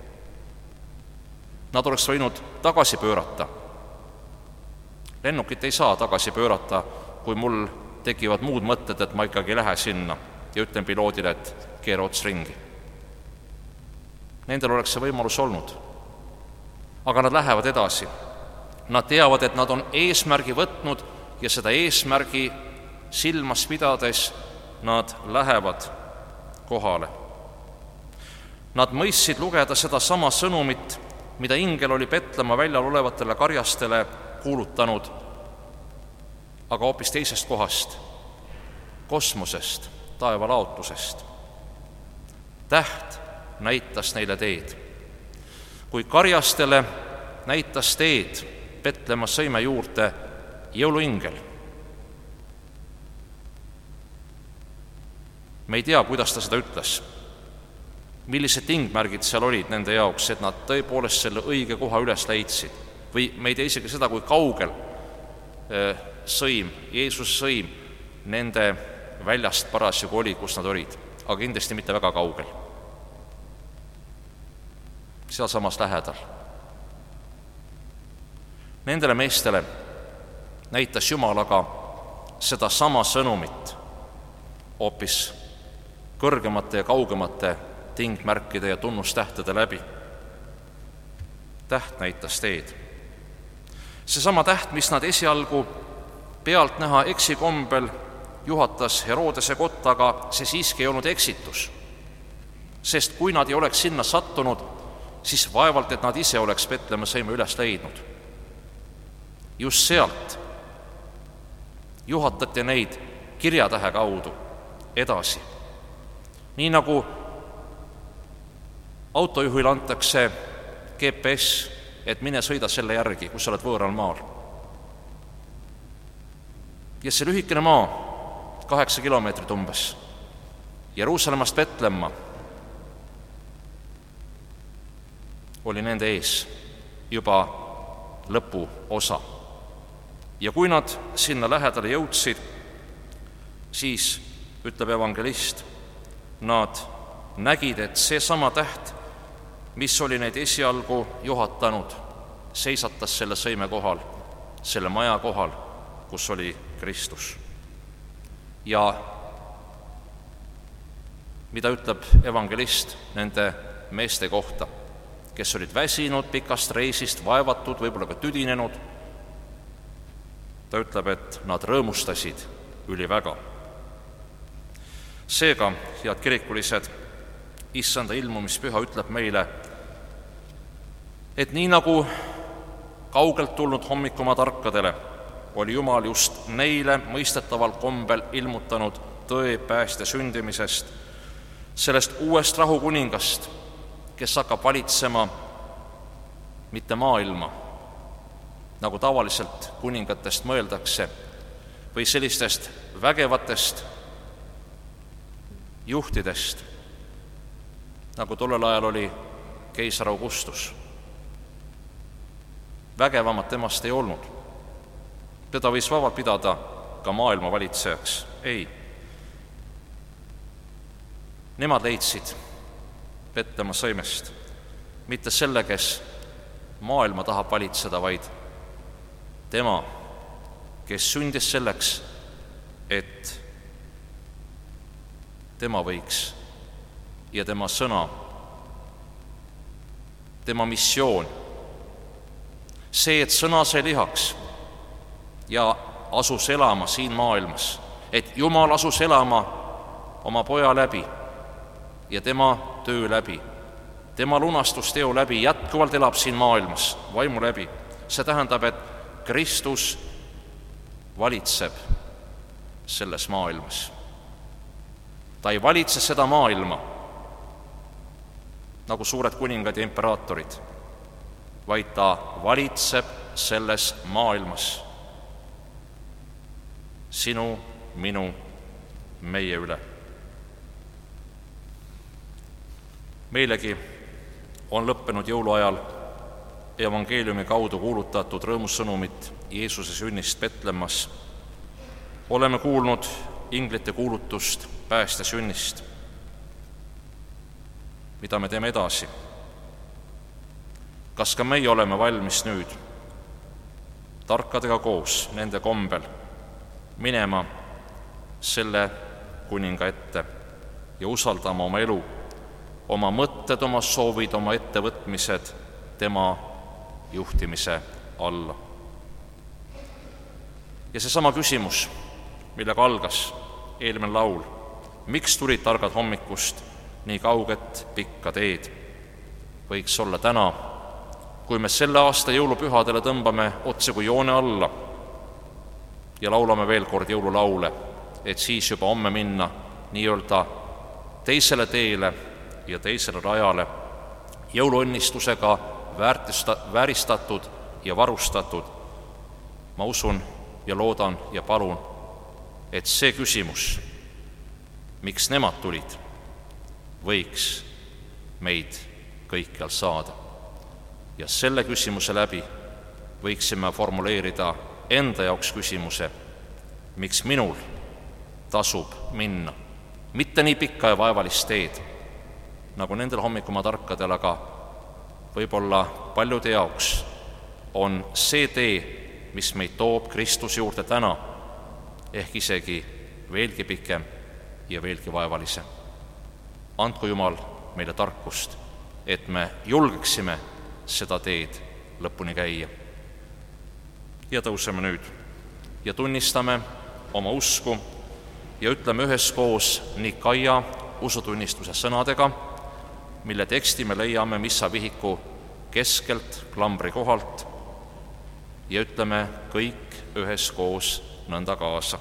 Nad oleks võinud tagasi pöörata. Lennukit ei saa tagasi pöörata, kui mul tekivad muud mõtted, et ma ikkagi lähe sinna ja ütlen piloodile, et keera ots ringi. Nendel oleks see võimalus olnud. Aga nad lähevad edasi. Nad teavad, et nad on eesmärgi võtnud ja seda eesmärgi silmas pidades nad lähevad kohale. Nad mõistsid lugeda seda sama sõnumit, mida ingel oli Petlemma väljal olevatele karjastele kuulutanud, aga hoopis teisest kohast, kosmosest, taevalaotusest. Täht näitas neile teed. Kui karjastele näitas teed Petlemma sõime juurde jõuluingel. Me ei tea, kuidas ta seda ütles, millised tingmärgid seal olid nende jaoks, et nad tõepoolest selle õige koha üles leidsid. Või me ei tea isegi seda, kui kaugel sõim, Jeesuse sõim nende väljast parasjagu oli, kus nad olid, aga kindlasti mitte väga kaugel. Seal samas lähedal. Nendele meestele näitas Jumal aga seda sama sõnumit hoopis kõrgemate ja kaugemate tingmärkide ja tunnustähtede läbi. Täht näitas teed. Seesama täht, mis nad esialgu pealt näha eksikombel juhatas Herodese kotta, aga see siiski ei olnud eksitus. Sest kui nad ei oleks sinna sattunud, siis vaevalt, et nad ise oleks Petlemma sõime üles leidnud. Just sealt juhatati neid kirjatähe kaudu edasi. Nii nagu autojuhile antakse GPS, et mine sõida selle järgi, kus sa oled võõral maal. Ja see lühikene maa, 8 kilomeetrit umbes, Jeruusalemmast Petlemma, oli nende ees juba lõpuosa. Ja kui nad sinna lähedale jõudsid, siis, ütleb evangelist, nad nägid, et see sama täht mis oli neid esialgu juhatanud, seisatas selle sõime kohal, selle maja kohal, kus oli Kristus. Ja mida ütleb evangelist nende meeste kohta, kes olid väsinud pikast reisist, vaevatud, võib-olla ka tüdinenud? Ta ütleb, et nad rõõmustasid üliväga. Seega, head kirikulised, issanda ilmumispüha ütleb meile, et nii nagu kaugelt tulnud hommikumaa tarkadele oli Jumal just neile mõistetaval kombel ilmutanud tõe päästja sündimisest, sellest uuest rahukuningast, kes hakkab valitsema mitte maailma, nagu tavaliselt kuningatest mõeldakse, või sellistest vägevatest juhtidest, nagu tollel ajal oli keisar Augustus. Vägevamat temast ei olnud. Teda võis vabalt pidada ka maailma valitsejaks. Ei. Nemad leidsid Petlemma sõimest mitte selle, kes maailma tahab valitseda, vaid tema, kes sündis selleks, et tema võiks ja tema sõna, tema missioon, see, et sõna sai lihaks ja asus elama siin maailmas, et Jumal asus elama oma poja läbi ja tema töö läbi, tema lunastusteo läbi jätkuvalt elab siin maailmas vaimu läbi. See tähendab, et Kristus valitseb selles maailmas. Ta ei valitse seda maailma nagu suured kuningad ja imperaatorid, vaid ta valitseb selles maailmas sinu, minu, meie üle. Meilegi on lõppenud jõuluajal evangeeliumi kaudu kuulutatud rõõmussõnumit Jeesuse sünnist Petlemmas. Oleme kuulnud inglite kuulutust päästja sünnist. Mida me teeme edasi? Kas ka meie oleme valmis nüüd tarkadega koos nende kombel minema selle kuninga ette ja usaldama oma elu, oma mõtted, oma soovid, oma ettevõtmised tema juhtimise alla? Ja seesama küsimus, millega algas eelmine laul, miks tulid targad hommikust nii kauget pikka teed, võiks olla täna, kui me selle aasta jõulupühadele tõmbame otse kui joone alla ja laulame veel kord jõululaule, et siis juba homme minna nii-öelda teisele teele ja teisele rajale, jõuluõnnistusega vääristatud ja varustatud. Ma usun ja loodan ja palun, et see küsimus, miks nemad tulid, võiks meid kõikjal saada. Ja selle küsimuse läbi võiksime formuleerida enda jaoks küsimuse, miks minul tasub minna mitte nii pikka ja vaevalist teed, nagu nendel hommikumaa tarkadel, aga võib-olla paljude jaoks on see tee, mis meid toob Kristuse juurde täna, ehk isegi veelgi pikem ja veelgi vaevalisem. Andku Jumal meile tarkust, et me julgeksime seda teed lõpuni käia. Ja tõuseme nüüd ja tunnistame oma usku ja ütleme üheskoos Nikaia usutunnistuse sõnadega, mille teksti me leiame missavihiku keskelt klambri kohalt ja ütleme kõik üheskoos nõnda kaasa.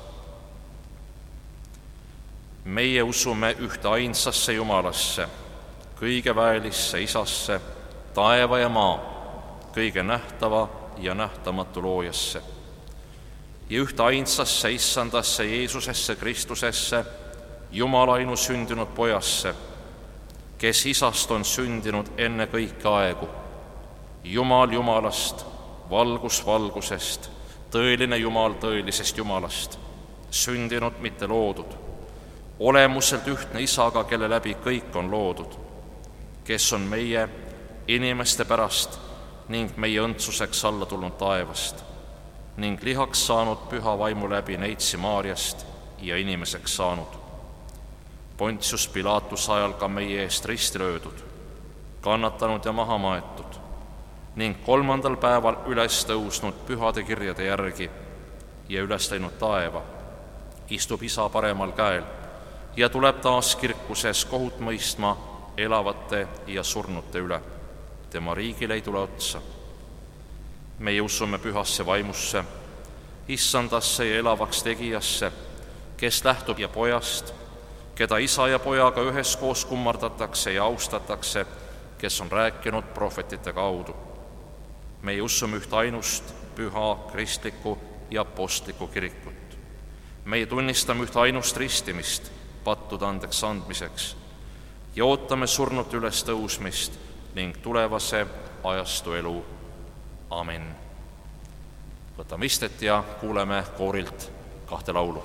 Meie usume ühte ainsasse Jumalasse, kõige väelisse Isasse, taeva ja maa, kõige nähtava ja nähtamatu loojasse ja ühte ainsasse issandasse Jeesusesse Kristusesse, Jumala ainusündinud pojasse, kes Isast on sündinud enne kõiki aegu, Jumal Jumalast, valgus valgusest, tõeline Jumal tõelisest Jumalast, sündinud, mitte loodud, olemuselt ühtne Isaga, kelle läbi kõik on loodud, kes on meie inimeste pärast ning meie õndsuseks alla tulnud taevast ning lihaks saanud püha vaimu läbi neitsi Maarjast ja inimeseks saanud. Pontius Pilaatuse ajal ka meie eest risti löödud, kannatanud ja maha maetud ning 3. päeval üles tõusnud pühade kirjade järgi ja üles läinud taeva, istub Isa paremal käel ja tuleb taas kirkuses kohut mõistma elavate ja surnute üle. Tema riigile ei tule otsa. Meie usume pühasse vaimusse, issandasse ja elavaks tegijasse, kes lähtub ja Pojast, keda Isa ja Pojaga üheskoos kummardatakse ja austatakse, kes on rääkinud prohvetite kaudu. Meie usume üht ainust, püha, kristlikku ja apostlikku kirikut. Meie tunnistame üht ainust ristimist pattude andeks andmiseks ja ootame surnute üles tõusmist ning tulevase ajastu elu. Amen. Võtame istet ja kuuleme koorilt 2 laulu.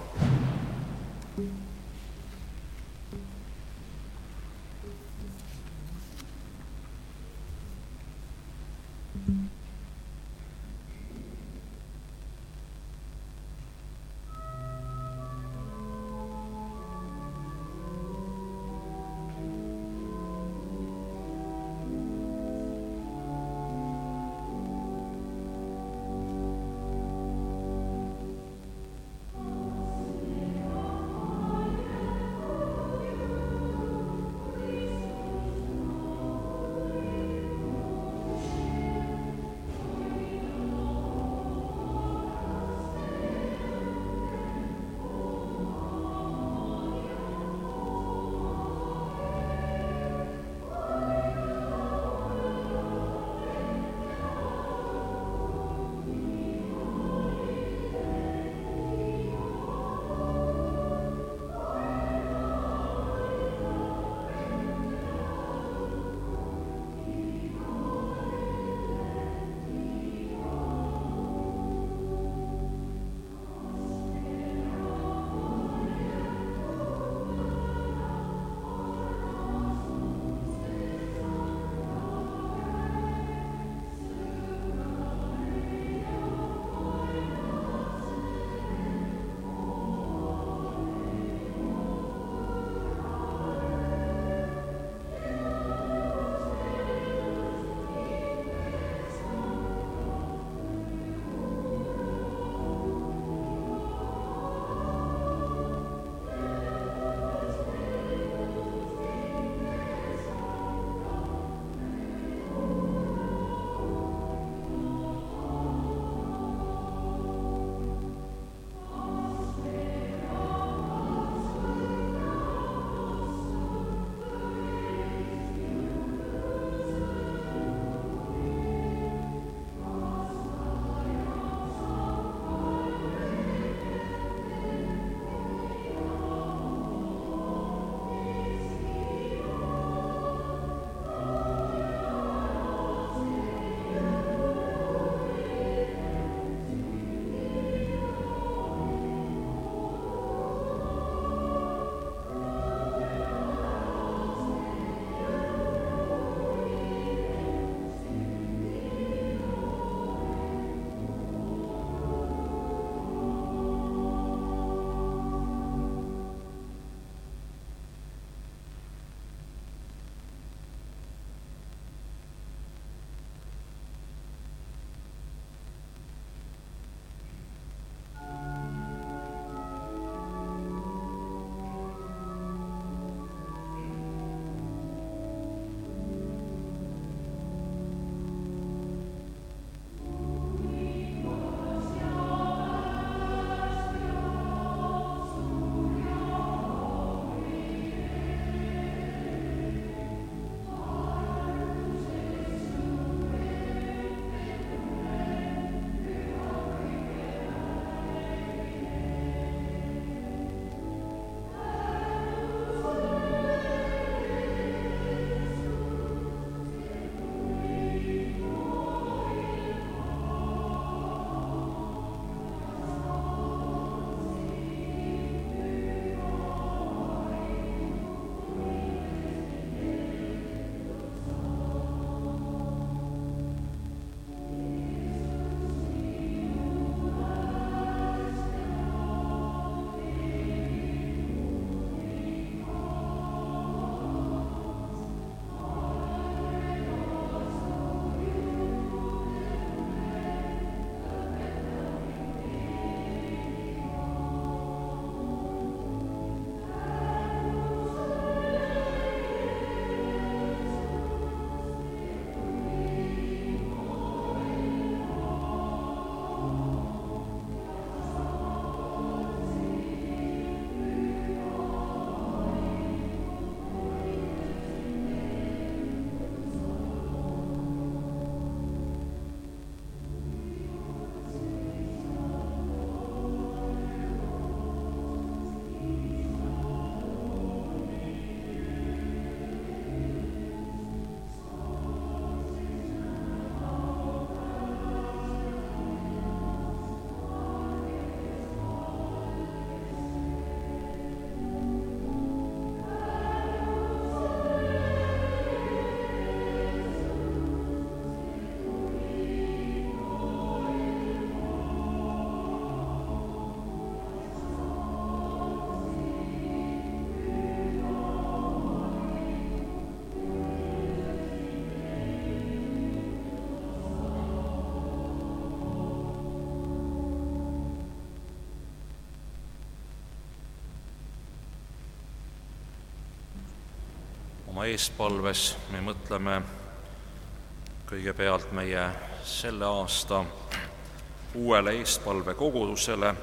Oma eestpalves me mõtleme kõigepealt meie selle aasta uuele eestpalvekogudusele,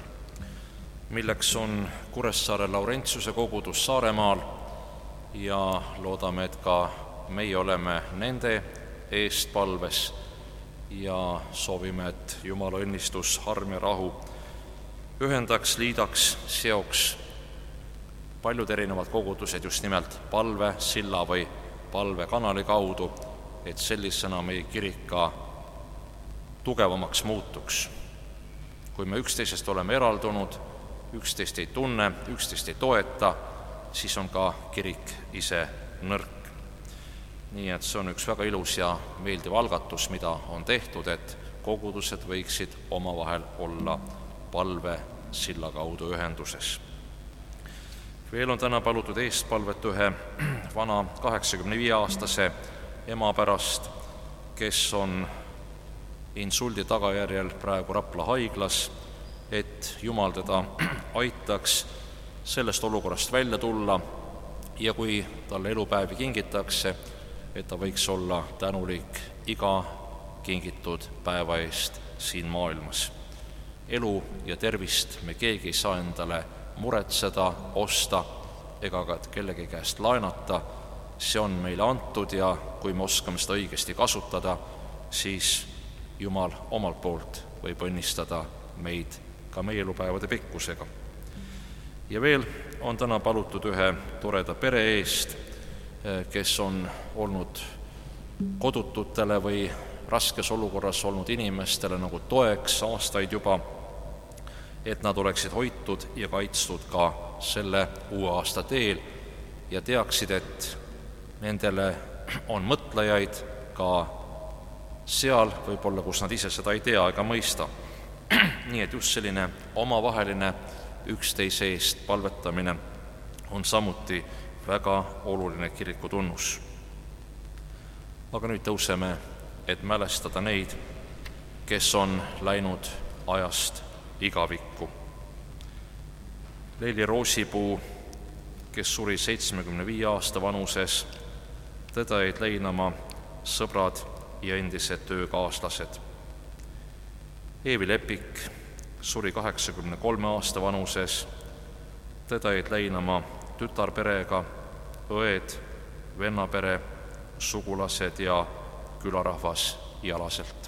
milleks on Kuressaare Laurentsiuse kogudus Saaremaal, ja loodame, et ka meie oleme nende eestpalves ja soovime, et Jumala õnnistus, arm ja rahu ühendaks, liidaks, seoks paljud erinevad kogudused just nimelt palvesilla või palvekanali kaudu, et sellisena meie kirik ka tugevamaks muutuks. Kui me üksteisest oleme eraldunud, üksteist ei tunne, üksteist ei toeta, siis on ka kirik ise nõrk. Nii et see on üks väga ilus ja meeldiv algatus, mida on tehtud, et kogudused võiksid omavahel olla palvesilla kaudu ühenduses. Veel on täna palutud eestpalvet ühe vana 85-aastase ema pärast, kes on insuldi tagajärjel praegu Rapla haiglas, et Jumal teda aitaks sellest olukorrast välja tulla ja kui talle elupäevi kingitakse, et ta võiks olla tänulik iga kingitud päeva eest siin maailmas. Elu ja tervist me keegi ei saa endale muretseda, osta ega ka kellegi käest laenata. See on meile antud ja kui me oskame seda õigesti kasutada, siis Jumal omalt poolt võib õnnistada meid ka meie elupäevade pikkusega. Ja veel on täna palutud ühe toreda pere eest, kes on olnud kodututele või raskes olukorras olnud inimestele nagu toeks aastaid juba, et nad oleksid hoitud ja kaitstud ka selle uue aasta teel ja teaksid, et nendele on mõtlejaid ka seal võib-olla, kus nad ise seda ei tea ega mõista. Nii et just selline omavaheline üksteise eest palvetamine on samuti väga oluline kiriku tunnus. Aga nüüd tõuseme, et mälestada neid, kes on läinud ajast igavikku. Leili Roosipuu, kes suri 75 aasta vanuses, teda jäid leinama sõbrad ja endised töökaaslased. Eevi Lepik suri 83 aasta vanuses, teda jäid leinama tütarperega, õed, vennapere, sugulased ja külarahvas Jalaselt.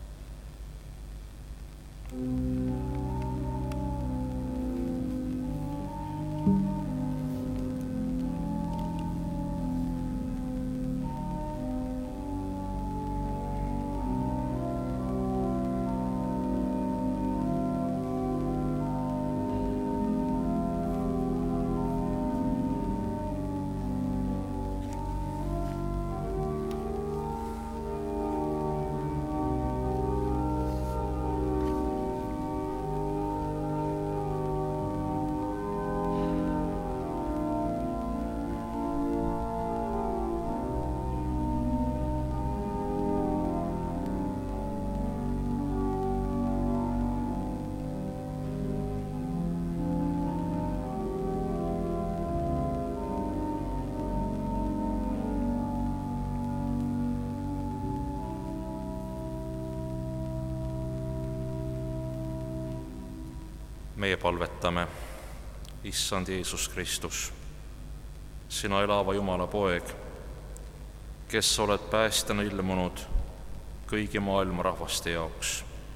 Meie palvetame, Issand Jeesus Kristus, sina elava Jumala poeg, kes oled päästjana ilmunud kõigi maailma rahvaste jaoks.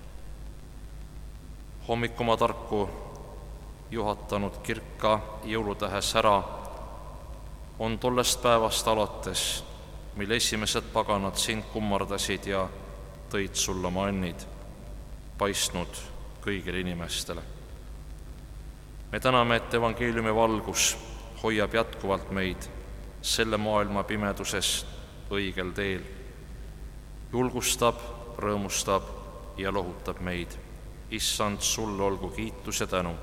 Hommikuma tarku juhatanud kirka jõulutähe sära on tollest päevast alates, mil esimesed paganad sind kummardasid ja tõid sulle oma õnnid, paistnud kõigile inimestele. Me täname, et evangeeliumi valgus hoiab jätkuvalt meid selle maailma pimeduses õigel teel, julgustab, rõõmustab ja lohutab meid. Issand, sulle olgu kiitus ja tänu.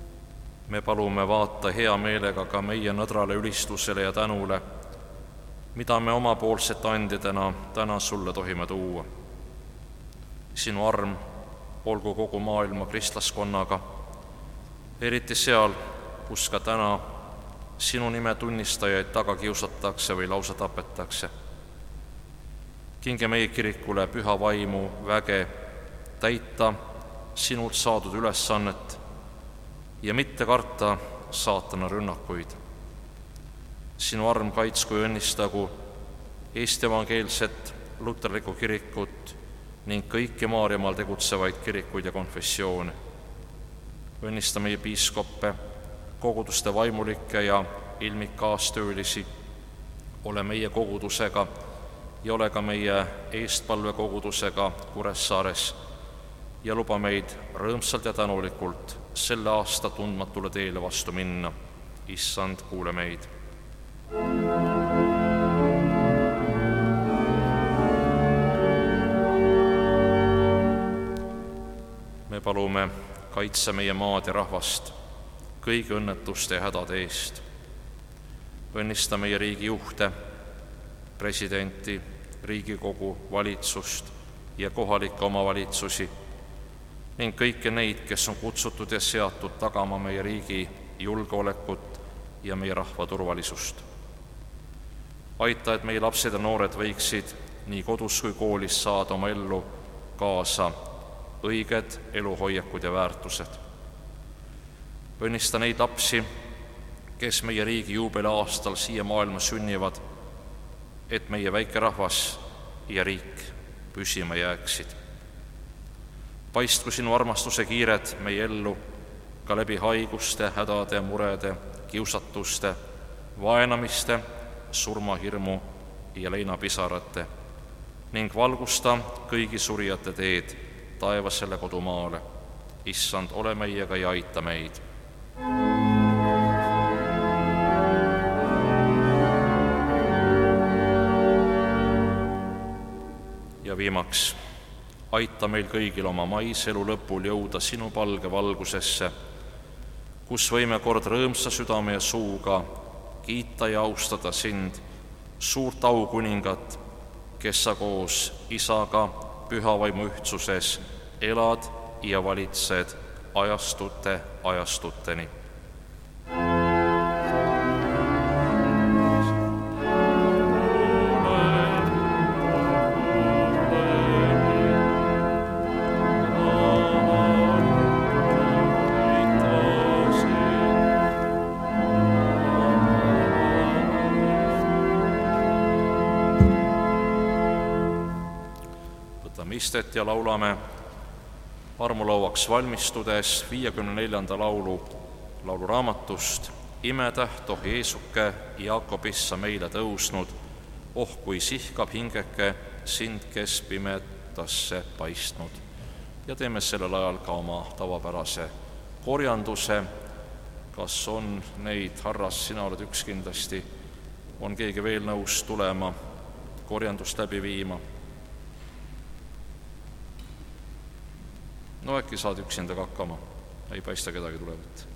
Me palume vaata hea meelega ka meie nõdrale ülistusele ja tänule mida me omapoolsete andjadena täna sulle tohime tuua. Sinu arm olgu kogu maailma kristlaskonnaga, eriti seal, kus ka täna sinu nime tunnistajaid taga kiusatakse või lausa tapetakse. Kinge meie kirikule püha vaimu väge täita sinult saadud ülesannet ja mitte karta saatana rünnakuid. Sinu arm kaitsku ja õnnistagu Eesti evangeelset luterlikku kirikut ning kõiki Maarjamaal tegutsevaid kirikuid ja konfessioone. Õnnista meie piiskoppe, koguduste vaimulikke ja ilmikkaastöölisi, ole meie kogudusega ja ole ka meie eestpalvekogudusega Kuressaares ja luba meid rõõmsalt ja tänulikult selle aasta tundmatule teele vastu minna. Issand, kuule meid. Me palume, kaitse meie maad ja rahvast kõigi õnnetuste ja hädade eest. Õnnista meie riigi juhte, presidenti, Riigikogu, valitsust ja kohalikke omavalitsusi ning kõiki neid, kes on kutsutud ja seatud tagama meie riigi julgeolekut ja meie rahva turvalisust. Aita, et meie lapsed ja noored võiksid nii kodus kui koolis saada oma ellu kaasa õiged eluhoiakud ja väärtused. Õnnista neid lapsi, kes meie riigi juubeliaastal siia maailma sünnivad, et meie väike rahvas ja riik püsima jääksid. Paistku sinu armastuse kiired meie ellu ka läbi haiguste, hädade, murede, kiusatuste, vaenamiste, surmahirmu ja leinapisarate ning valgusta kõigi surijate teed taevasele kodumaale. Issand, ole meiega ja aita meid. Ja viimaks, aita meil kõigil oma maiselu lõpul jõuda sinu palge valgusesse, kus võime kord rõõmsa südame ja suuga kiita ja austada sind, suurt aukuningat, kes sa koos Isaga püha vaimu ühtsuses elad ja valitsed ajastute ajastuteni. Istet ja laulame armulauaks valmistudes 54. lauluraamatust Imetäht, oh Jeesuke, Jaakobissa meile tõusnud, oh kui sihkab hingeke sind, kes pimetasse paistnud. Ja teeme sellel ajal ka oma tavapärase korjanduse. Kas on neid, Harras, sina oled üks kindlasti, on keegi veel nõus tulema korjandust läbi viima? No äkki saad üksindaga hakkama, ei paista kedagi tulevat.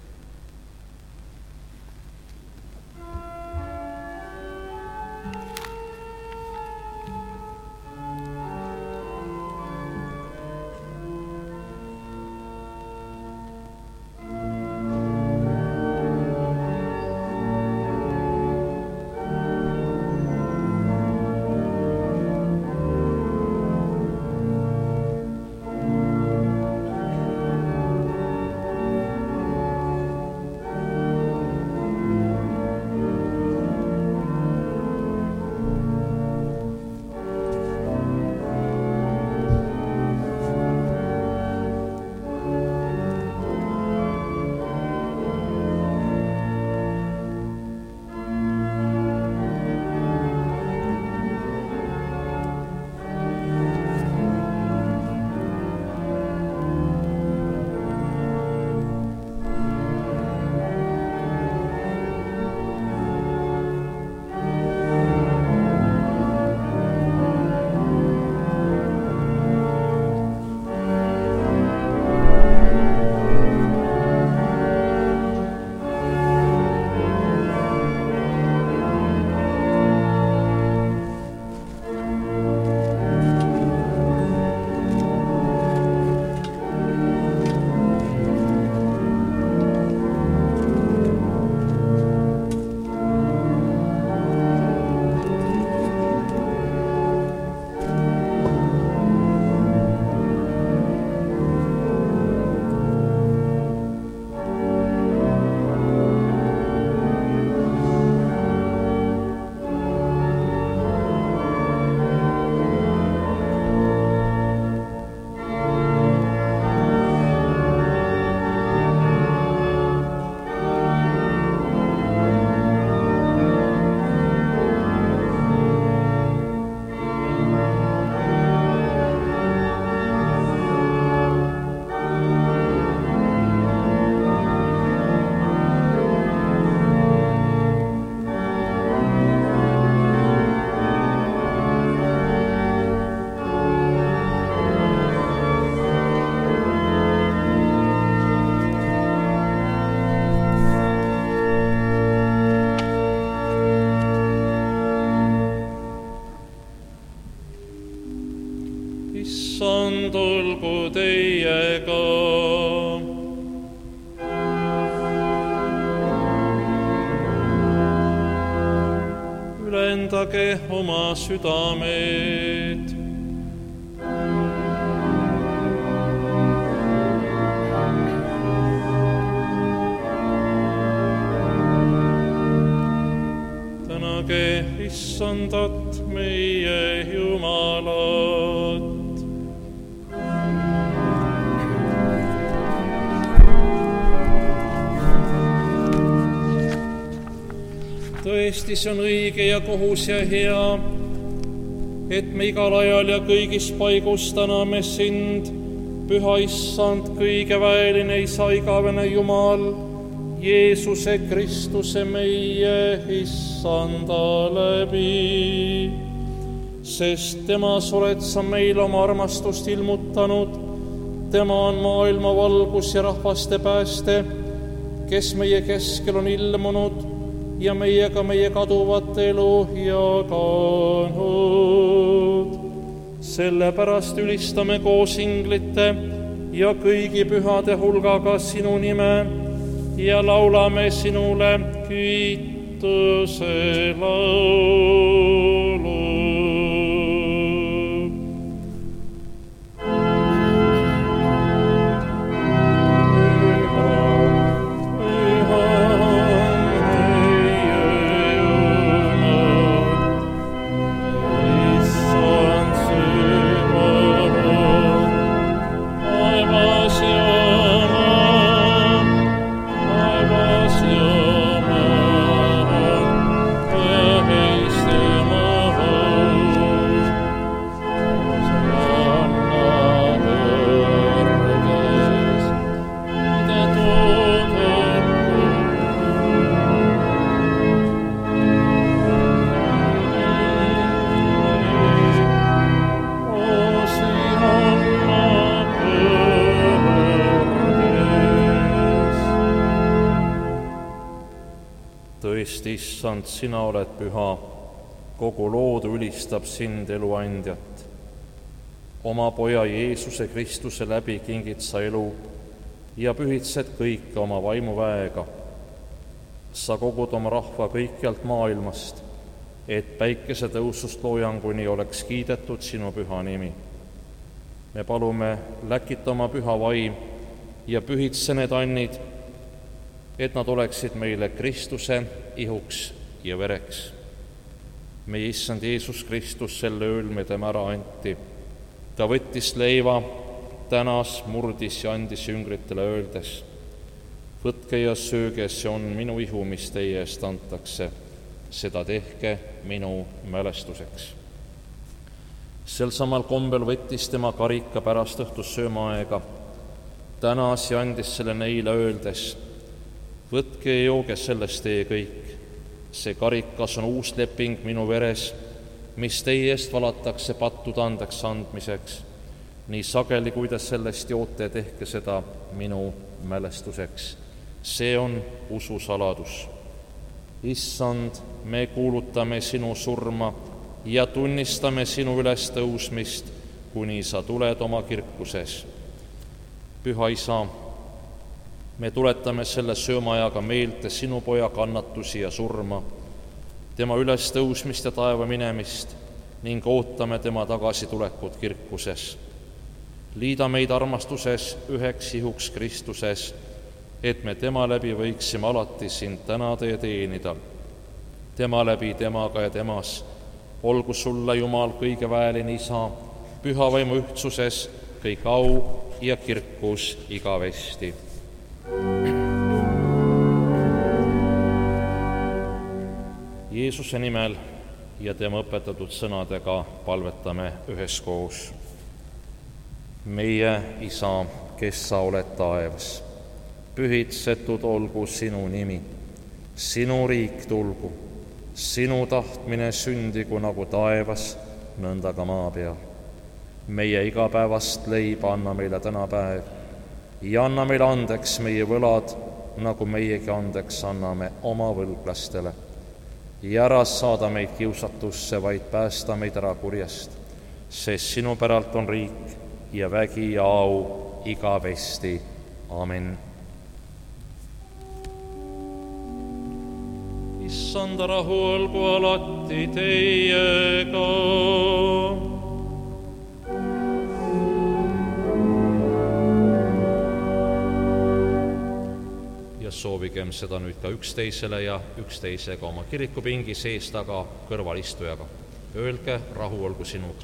issand olgu teiega. Ülendage oma südamed. Tänage issandat meie Jumalat. Tõesti, see on õige ja kohus ja hea, et me igal ajal ja kõigis paigus täname sind, püha issand, kõigeväeline isa, igavene Jumal, Jeesuse Kristuse meie issanda läbi. Sest temas oled sa meile oma armastust ilmutanud, tema on maailma valgus ja rahvaste pääste, kes meie keskel on ilmunud ja meiega meie kaduvat elu jaganud. Sellepärast ülistame koos inglite ja kõigi pühade hulgaga sinu nime ja laulame sinule kiituse laulu. Tõesti, issand, sina oled püha, kogu loodu ülistab sind, eluandjat. Oma poja Jeesuse Kristuse läbi kingid sa elu ja pühitsed kõike oma vaimuväega. Sa kogud oma rahva kõikjalt maailmast, et päikese tõusust loojanguni oleks kiidetud sinu püha nimi. Me palume, läkita oma püha vaim ja pühitse need annid, et nad oleksid meile Kristuse ihuks ja vereks. Meie issand Jeesus Kristus sel ööl me tema ära anti. Ta võttis leiva, tänas, murdis ja andis jüngritele öeldes: võtke ja sööge, see on minu ihu, mis teie eest antakse. Seda tehke minu mälestuseks. Sel samal kombel võttis tema karika pärast õhtus söömaaega, tänas ja andis selle neile öeldes: võtke ja jooge sellest teie kõik. See karikas on uus leping minu veres, mis teie eest valatakse pattude andeks andmiseks. Nii sageli, kui te sellest joote, tehke seda minu mälestuseks. See on usu saladus. Issand, me kuulutame sinu surma ja tunnistame sinu ülestõusmist, kuni sa tuled oma kirkuses. Püha isa, me tuletame selle söömaajaga meelde sinu poja kannatusi ja surma, tema ülestõusmist ja taeva minemist ning ootame tema tagasitulekut kirkuses. Liida meid armastuses üheks ihuks Kristuses, et me tema läbi võiksime alati sind tänada ja teenida. Tema läbi, temaga ja temas olgu sulle, Jumal, kõigeväeline isa, püha vaimu ühtsuses kõik au ja kirkus igavesti. Jeesuse nimel ja tema õpetatud sõnadega palvetame üheskoos. Meie isa, kes sa oled taevas, pühitsetud olgu sinu nimi, sinu riik tulgu, sinu tahtmine sündigu nagu taevas, nõnda ka maa peal. Meie igapäevast leiba anna meile täna päev ja anna meile andeks meie võlad, nagu meiegi andeks anname oma võlglastele. Ja ära saada meid kiusatusse, vaid päästa meid ära kurjast, sest sinu päralt on riik ja vägi ja au igavesti. Amen. Issanda rahu olgu alati teiega. Ja soovigem seda nüüd ka üksteisele ja üksteisega oma kirikupingi sees taga kõrvalistujaga. Öelge, rahu olgu sinuga.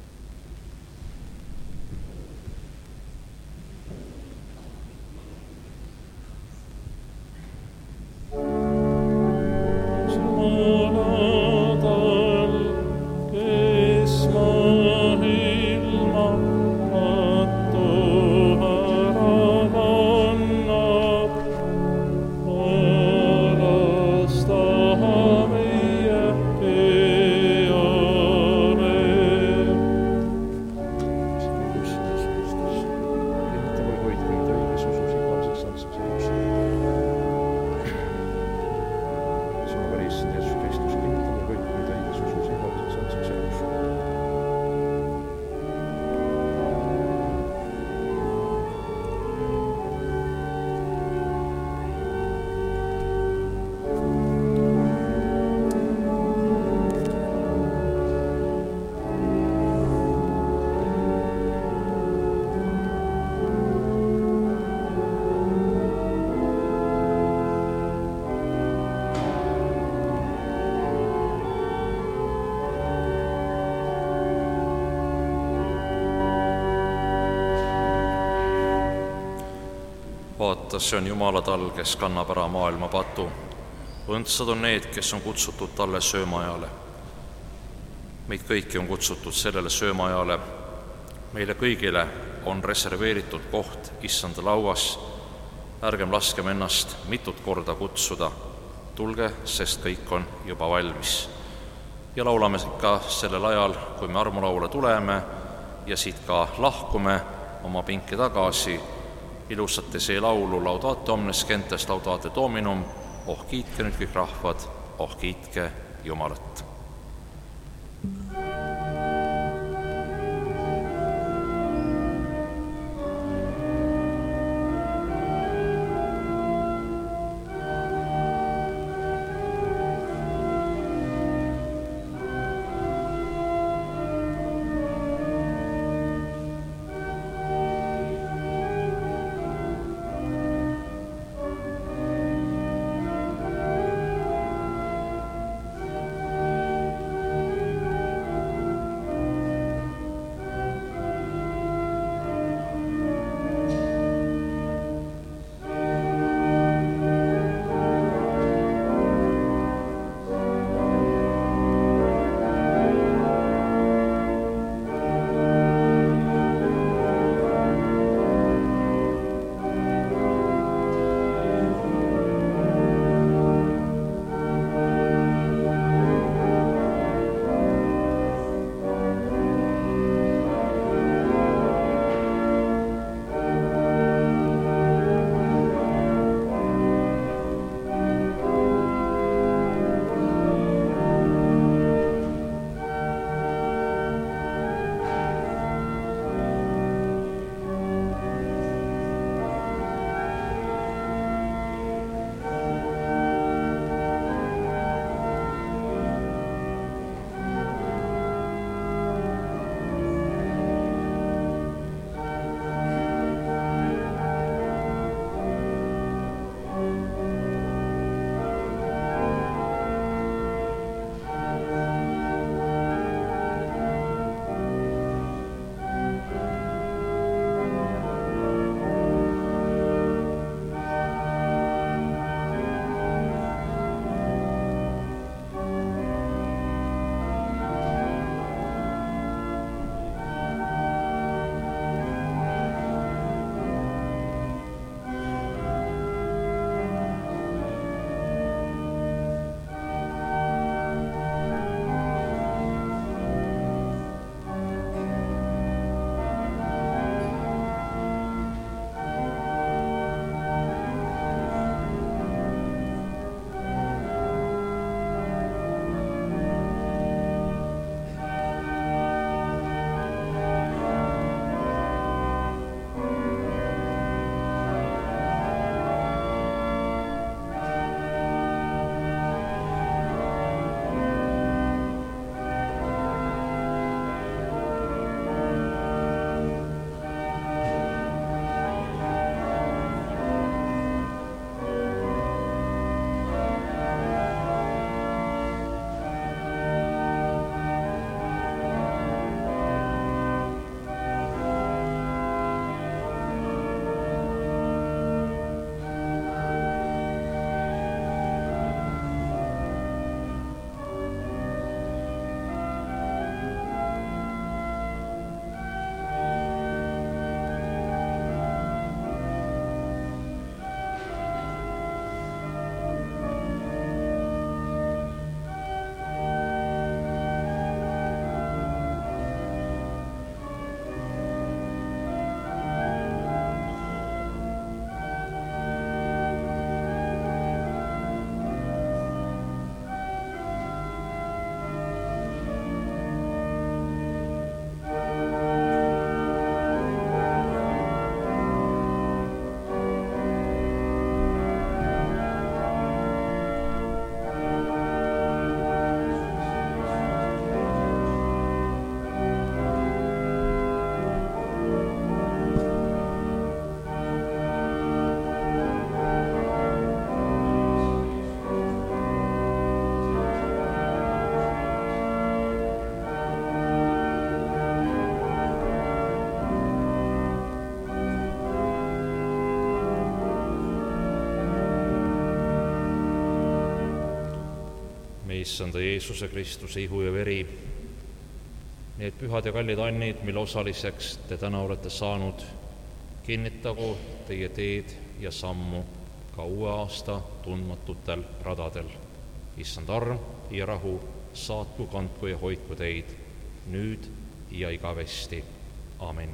Vaata, see on Jumala tal, kes kannab ära maailma patu. Õndsad on need, kes on kutsutud talle söömaajale. Meid kõiki on kutsutud sellele söömaajale. Meile kõigile on reserveeritud koht Issanda lauas. Ärgem laskem ennast mitut korda kutsuda. Tulge, sest kõik on juba valmis. Ja laulame ka sellel ajal, kui me armulaule tuleme ja siit ka lahkume oma pinki tagasi. Ilusate see laulu Laudate omnes gentes, Laudate Dominum, oh kiitke nüüd kõik rahvad, oh kiitke Jumalat. issanda Jeesuse Kristuse ihu ja veri, need pühad ja kallid annid, mille osaliseks te täna olete saanud, kinnitagu teie teed ja sammu ka uue aasta tundmatutel radadel. Issand arm ja rahu saatku, kandku ja hoidku teid nüüd ja igavesti. Amen.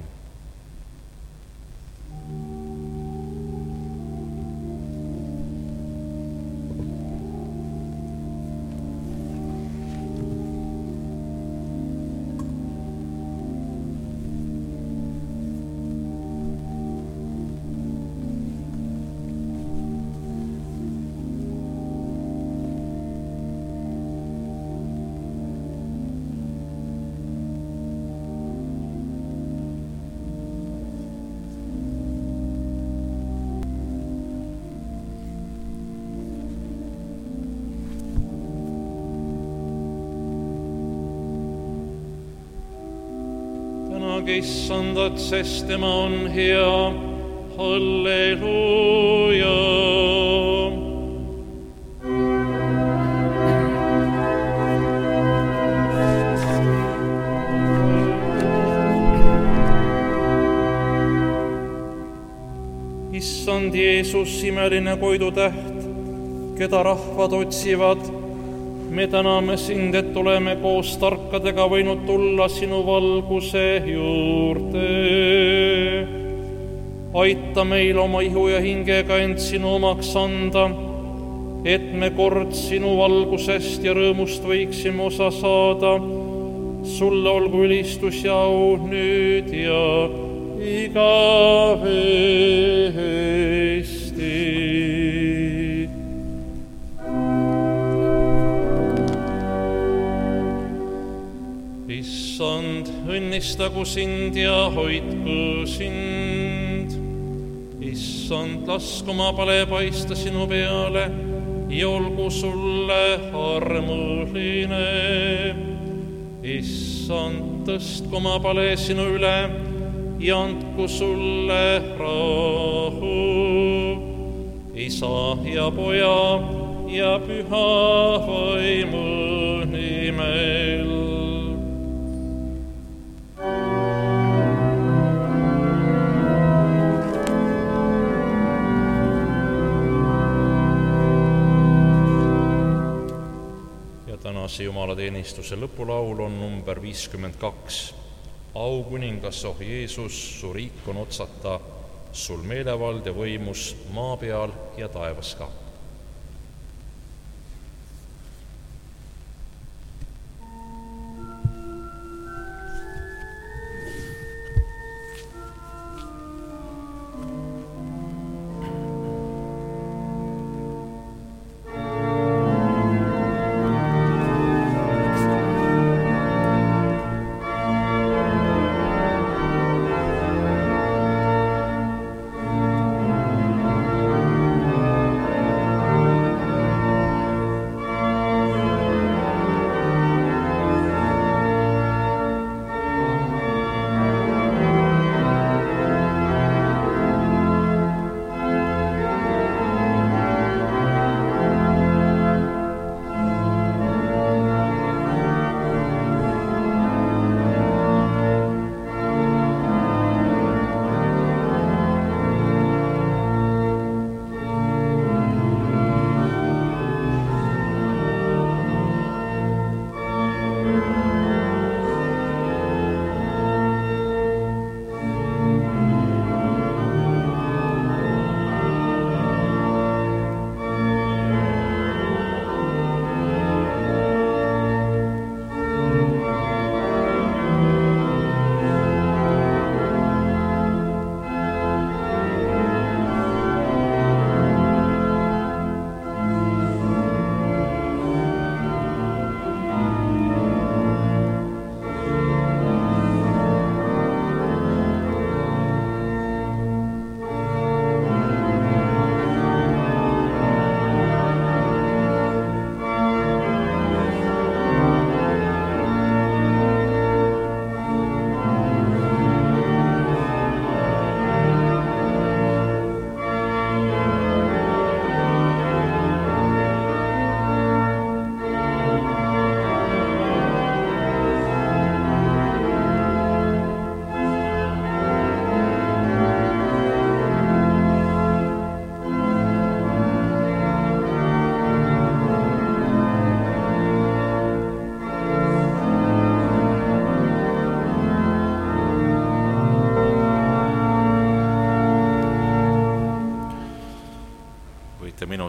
Issandat, sest tema on hea. Halleluuja. Issand Jeesus, imeline koidutäht, keda rahvad otsivad, me täname sind, et oleme koos tarkadega võinud tulla sinu valguse juurde. Aita meil oma ihu ja hingega end sinu omaks anda, et me kord sinu valgusest ja rõõmust võiksime osa saada. Sulle olgu ülistus ja au nüüd ja igavesti. Issand, õnnistagu sind ja hoidku sind. Issand, lasku oma pale paista sinu peale ja olgu sulle armuline. Issand, tõstku oma pale sinu üle ja andku sulle rahu. Isa ja Poja ja Püha Vaimu nimel. Tänase jumalateenistuse lõpulaul on number 52. Au kuningas, oh Jeesus, su riik on otsata, sul meelevald ja võimus maa peal ja taevas ka.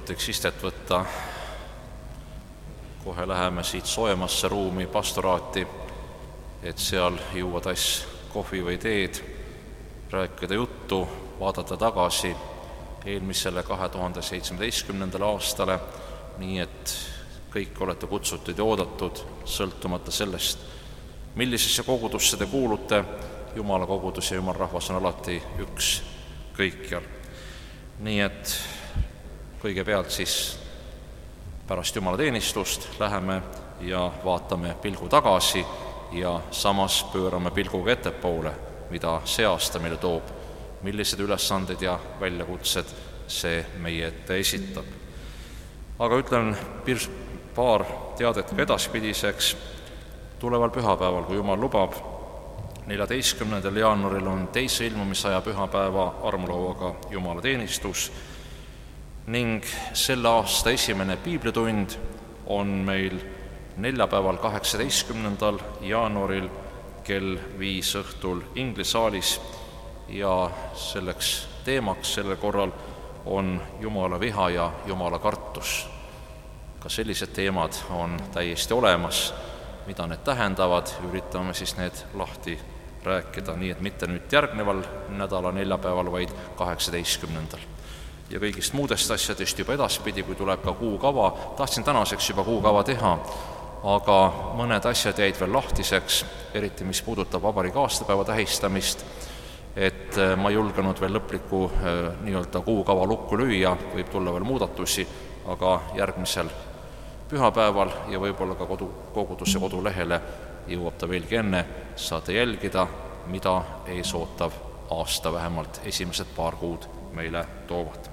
minutiks istet võtta. Kohe läheme siit soojemasse ruumi pastoraati, et seal juua tass kohvi või teed, rääkida juttu, vaadata tagasi eelmisele 2017. aastale, nii et kõik olete kutsutud ja oodatud, sõltumata sellest, millisesse kogudusse te kuulute. Jumala kogudus ja Jumala rahvas on alati üks kõikjal. Nii et kõigepealt siis pärast Jumala teenistust läheme ja vaatame pilgu tagasi ja samas pöörame pilguga ettepoole, mida see aasta meile toob, millised ülesanded ja väljakutsed see meie ette esitab. Aga ütlen paar teadet ka edaspidiseks. Tuleval pühapäeval, kui Jumal lubab, 14. jaanuaril on teise ilmumisaja pühapäeva armulauaga Jumala teenistus ning selle aasta esimene piiblitund on meil neljapäeval 18. jaanuaril kell 5 õhtul inglisaalis ja selleks teemaks sellel korral on Jumala viha ja Jumala kartus. Ka sellised teemad on täiesti olemas, mida need tähendavad, üritame siis need lahti rääkida, nii et mitte nüüd järgneval nädala neljapäeval, vaid 18. Ja kõigist muudest asjadest juba edaspidi, kui tuleb ka kuukava. Tahtsin tänaseks juba kuukava teha, aga mõned asjad jäid veel lahtiseks, eriti mis puudutab vabariigi aastapäeva tähistamist, et ma ei julgenud veel lõplikku nii-öelda kuukava lukku lüüa, võib tulla veel muudatusi, aga järgmisel pühapäeval ja võib-olla ka koguduse kodulehele jõuab ta veelgi enne, saate jälgida, mida eesootav aasta vähemalt esimesed paar kuud meile toovad.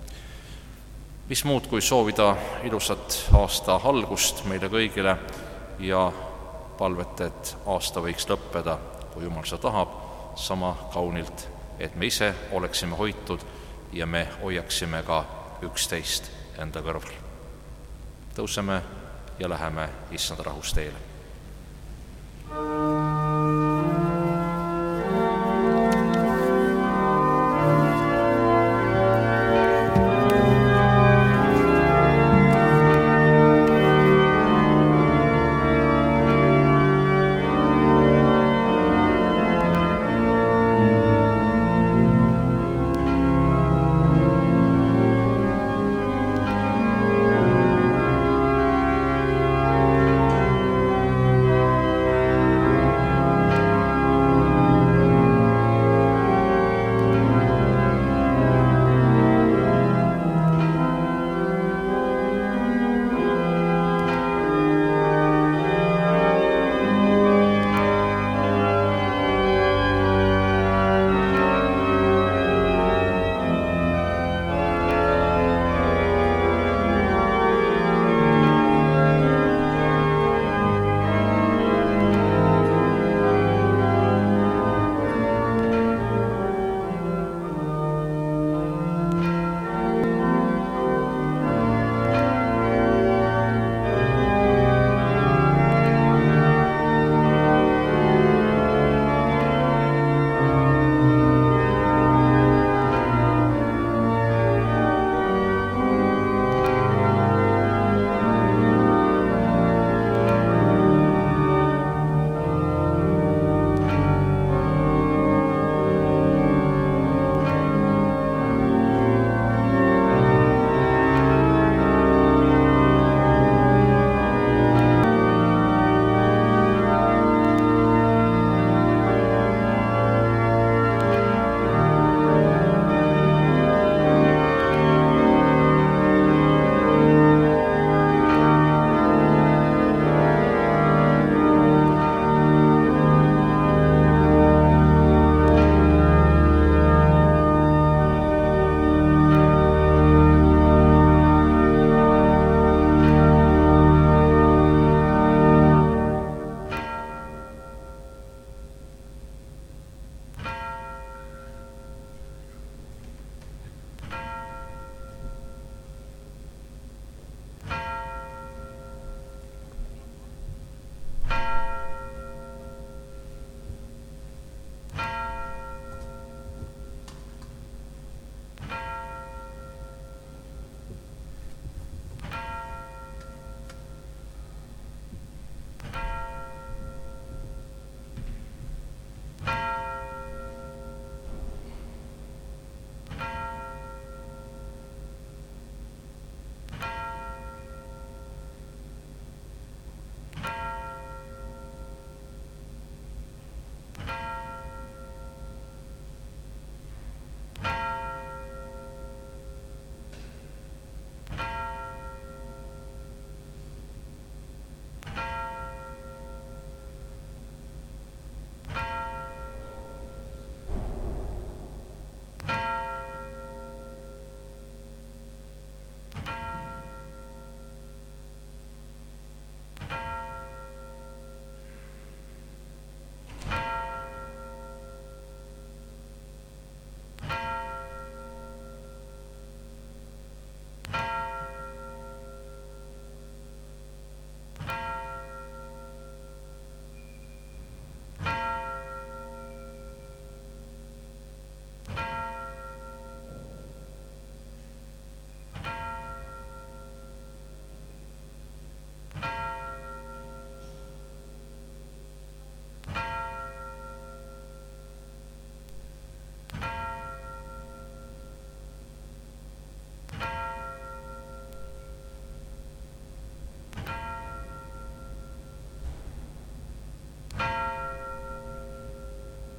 Mis muud, kui soovida ilusat aasta algust meile kõigile ja palvet, et aasta võiks lõppeda, kui Jumal seda tahab, sama kaunilt, et me ise oleksime hoitud ja me hoiaksime ka üksteist enda kõrval. Tõuseme ja läheme Issanda rahus teele.